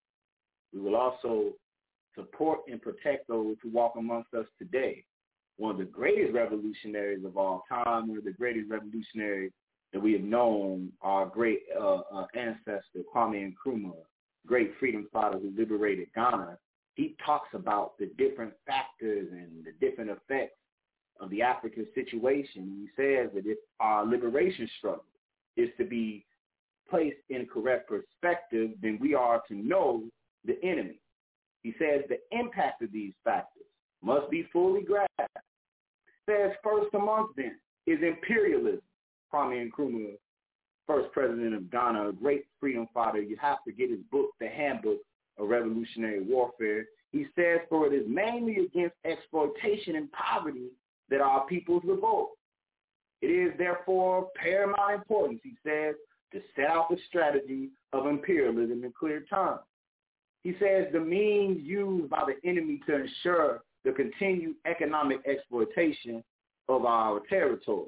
We will also support and protect those who walk amongst us today. One of the greatest revolutionaries of all time, one of the greatest revolutionaries that we have known, our great uh, uh, ancestor, Kwame Nkrumah, great freedom fighter who liberated Ghana. He talks about the different factors and the different effects of the African situation. He says that if our liberation struggle is to be placed in correct perspective, then we are to know the enemy. He says the impact of these factors must be fully grasped. He says first amongst them is imperialism. Kwame Nkrumah, first president of Ghana, a great freedom fighter. You have to get his book, The Handbook of Revolutionary Warfare. He says, for it is mainly against exploitation and poverty that our peoples revolt. It is therefore of paramount importance, he says, to set out the strategy of imperialism in clear terms. He says the means used by the enemy to ensure the continued economic exploitation of our territory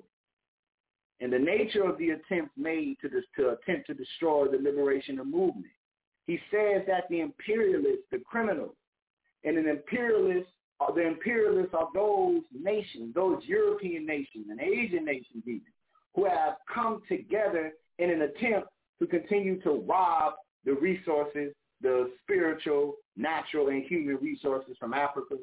and the nature of the attempts made to, dis- to attempt to destroy the liberation of movement. He says that the imperialists, the criminals, and an imperialist, uh, the imperialists are those nations, those European nations and Asian nations even, who have come together in an attempt to continue to rob the resources, the spiritual, natural, and human resources from Africa.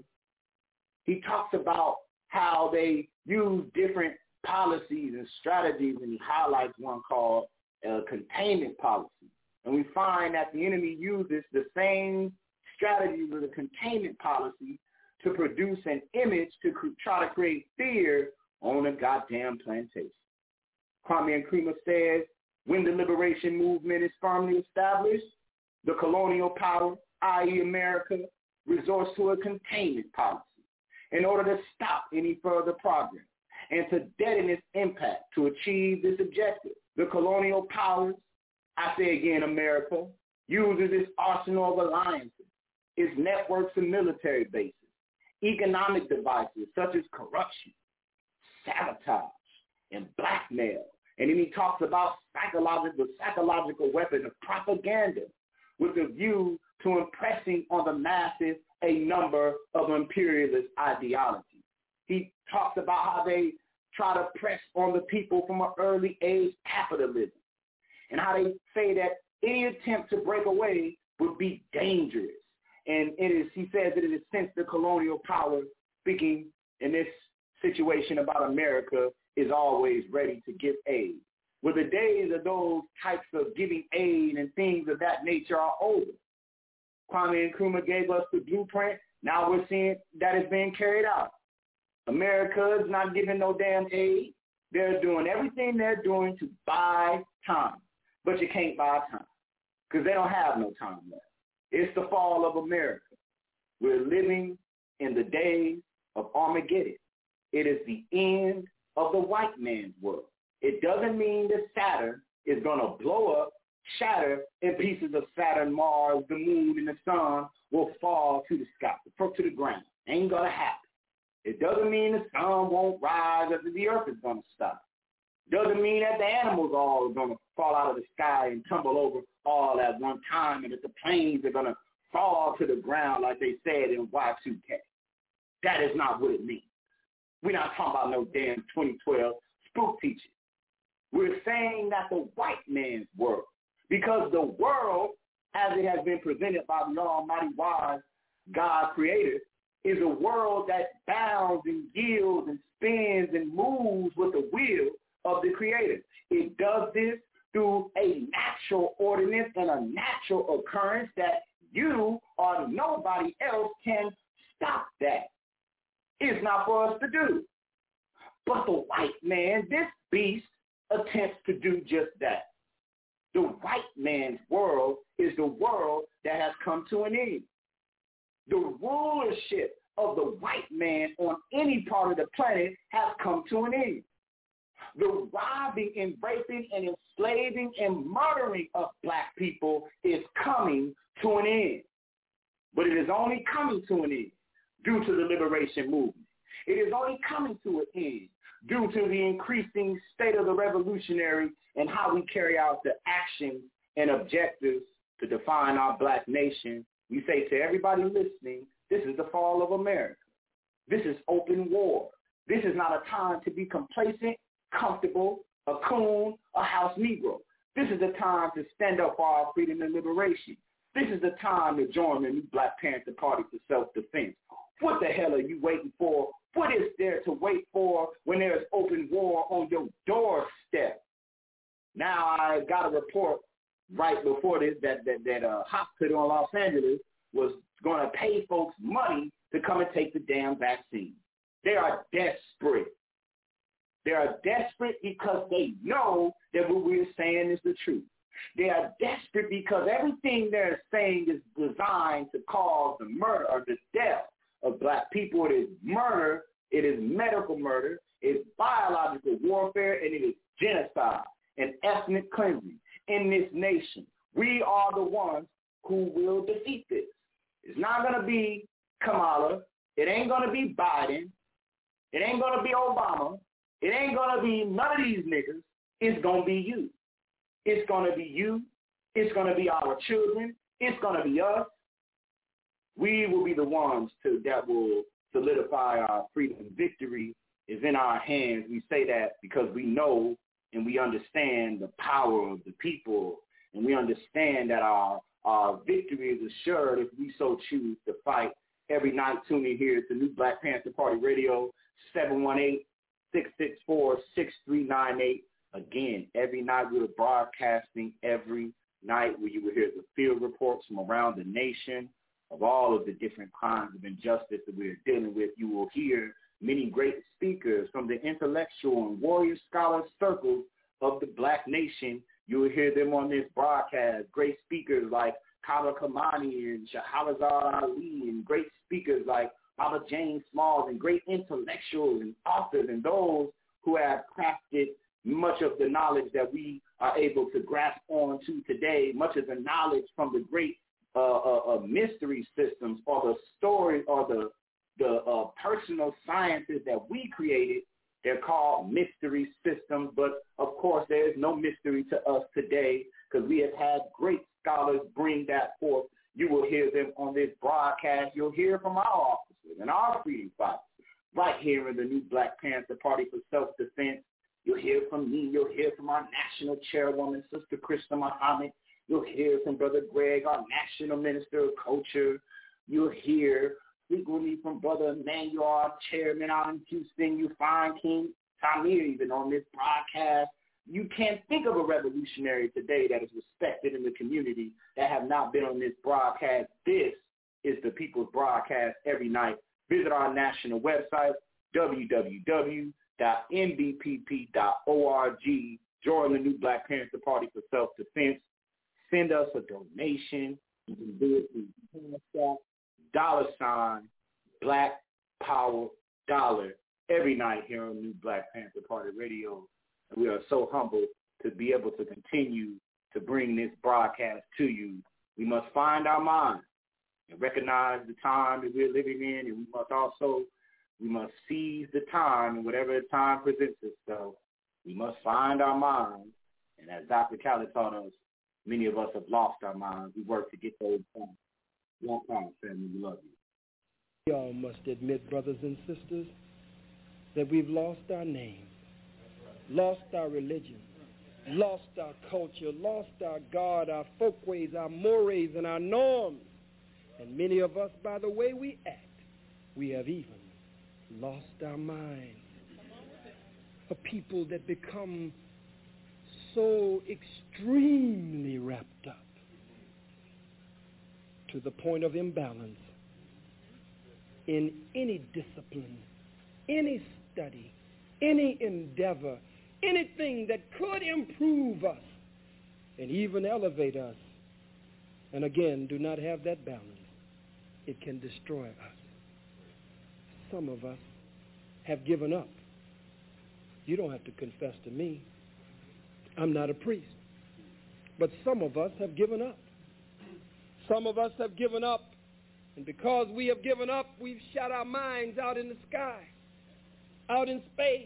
He talks about how they use different policies and strategies, and he highlights one called uh, containment policy. And we find that the enemy uses the same strategy with a containment policy to produce an image to cr- try to create fear on a goddamn plantation. Kwame Nkrumah says, when the liberation movement is firmly established, the colonial power, that is. America, resorts to a containment policy in order to stop any further progress and to deaden its impact to achieve this objective. The colonial powers, I say again, America, uses its arsenal of alliances, its networks of military bases, economic devices such as corruption, sabotage, and blackmail. And then he talks about psychological, the psychological weapon of propaganda with a view to impressing on the masses a number of imperialist ideologies. He talks about how they try to press on the people from an early age capitalism and how they say that any attempt to break away would be dangerous. And it is, he says that it is since the colonial power speaking in this situation about America is always ready to give aid. Well, the days of those types of giving aid and things of that nature are over. Kwame Nkrumah gave us the blueprint. Now we're seeing that it's being carried out. America is not giving no damn aid. They're doing everything they're doing to buy time. But you can't buy time because they don't have no time left. It's the fall of America. We're living in the days of Armageddon. It is the end of the white man's world. It doesn't mean that Saturn is going to blow up, shatter, and pieces of Saturn, Mars, the moon, and the sun will fall to the sky, to the ground. Ain't going to happen. It doesn't mean the sun won't rise or the earth is going to stop. Doesn't mean that the animals all are going to fall out of the sky and tumble over all at one time and that the planes are going to fall to the ground like they said in Y two K. That is not what it means. We're not talking about no damn twenty twelve spook teaching. We're saying that the white man's world, because the world, as it has been presented by the almighty wise God creator, is a world that bounds and yields and spins and moves with the will of the creator. It does this through a natural ordinance and a natural occurrence that you or nobody else can stop that. It's not for us to do. But the white man, this beast, attempts to do just that. The white man's world is the world that has come to an end. The rulership of the white man on any part of the planet has come to an end. The robbing and raping and enslaving and murdering of black people is coming to an end. But it is only coming to an end due to the liberation movement. It is only coming to an end due to the increasing state of the revolutionary and how we carry out the actions and objectives to define our black nation. We say to everybody listening, this is the fall of America. This is open war. This is not a time to be complacent, comfortable, a coon, a house Negro. This is the time to stand up for our freedom and liberation. This is the time to join the new Black Panther Party for self-defense. What the hell are you waiting for? What is there to wait for when there's open war on your doorstep? Now, I got a report right before this that that, that a hospital in Los Angeles was going to pay folks money to come and take the damn vaccine. They are desperate. They are desperate because they know that what we're saying is the truth. They are desperate because everything they're saying is designed to cause the murder or the death of black people. It is murder it is medical murder, it's biological warfare, and it is genocide and ethnic cleansing in this nation. We are the ones who will defeat this. It's not going to be Kamala. It ain't going to be Biden. It ain't going to be Obama. It ain't going to be none of these niggas. It's going to be you. It's going to be you. It's going to be our children. It's going to be us. We will be the ones to, that will solidify our freedom. Victory is in our hands. We say that because we know and we understand the power of the people, and we understand that our, our victory is assured if we so choose to fight. Every night, tune in here to New Black Panther Party Radio, seven one eight, six six four, six three nine eight. Again, every night we are broadcasting every night where you will hear the field reports from around the nation of all of the different kinds of injustice that we are dealing with. You will hear many great speakers from the intellectual and warrior scholar circles of the Black nation. You will hear them on this broadcast. Great speakers like Kaba Kamani and Shahrazad Ali, and great speakers like Baba James Smalls, and great intellectuals and authors, and those who have crafted much of the knowledge that we are able to grasp on to today, much of the knowledge from the great uh, uh, uh, mystery systems or the stories or the the uh, personal sciences that we created. They're called mystery systems, but of course there is no mystery to us today because we have had great scholars bring that forth. You will hear them on this broadcast. You'll hear from our officers and our freedom fighters right here in the New Black Panther Party for Self-Defense. You'll hear from me. You'll hear from our national chairwoman, Sister Krista Muhammad. You'll hear from Brother Greg, our national minister of culture. You'll hear frequently from Brother Emmanuel, our chairman out in Houston. You find King Tamir even on this broadcast. You can't think of a revolutionary today that is respected in the community that have not been on this broadcast. This is the People's Broadcast every night. Visit our national website, w w w dot n b p p dot org. Join the New Black Panther Party for Self-Defense. Send us a donation. You can do it through dollar sign, Black Power Dollar, every night here on New Black Panther Party Radio. And we are so humbled to be able to continue to bring this broadcast to you. We must find our mind and recognize the time that we're living in, and we must also, we must seize the time, and whatever the time presents itself, we must find our mind. And as Doctor Khaled taught us, many of us have lost our minds. We work to get those times. One time, family, we love you. We all must admit, brothers and sisters, that we've lost our name, lost our religion, lost our culture, lost our God, our folkways, our mores, and our norms. And many of us, by the way we act, we have even lost our minds. A people that become so extremely wrapped up to the point of imbalance in any discipline, any study, any endeavor, anything that could improve us and even elevate us. And again, do not have that balance. It can destroy us. Some of us have given up. You don't have to confess to me. I'm not a priest. But some of us have given up. Some of us have given up, and because we have given up, we've shot our minds out in the sky, out in space.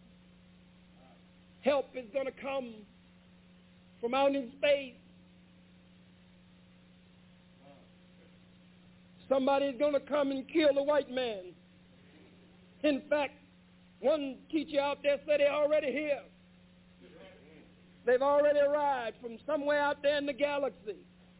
Help is going to come from out in space. Somebody's going to come and kill the white man. In fact, one teacher out there said they're already here. They've already arrived from somewhere out there in the galaxy.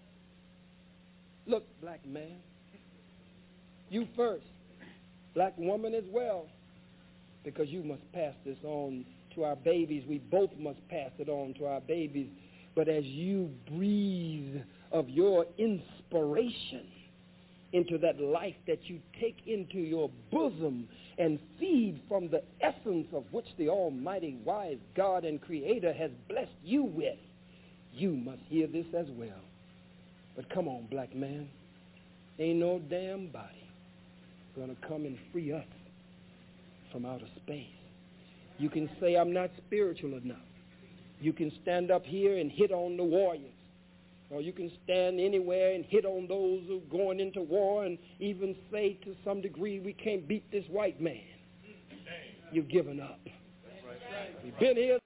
Look, black man, you first. Black woman as well, because you must pass this on to our babies. We both must pass it on to our babies. But as you breathe of your inspiration into that life that you take into your bosom and feed from the essence of which the almighty wise God and Creator has blessed you with, you must hear this as well. But come on, black man. Ain't no damn body gonna come and free us from outer space. You can say I'm not spiritual enough. You can stand up here and hit on the warriors. Or you can stand anywhere and hit on those who are going into war and even say to some degree we can't beat this white man. You've given up. We've been here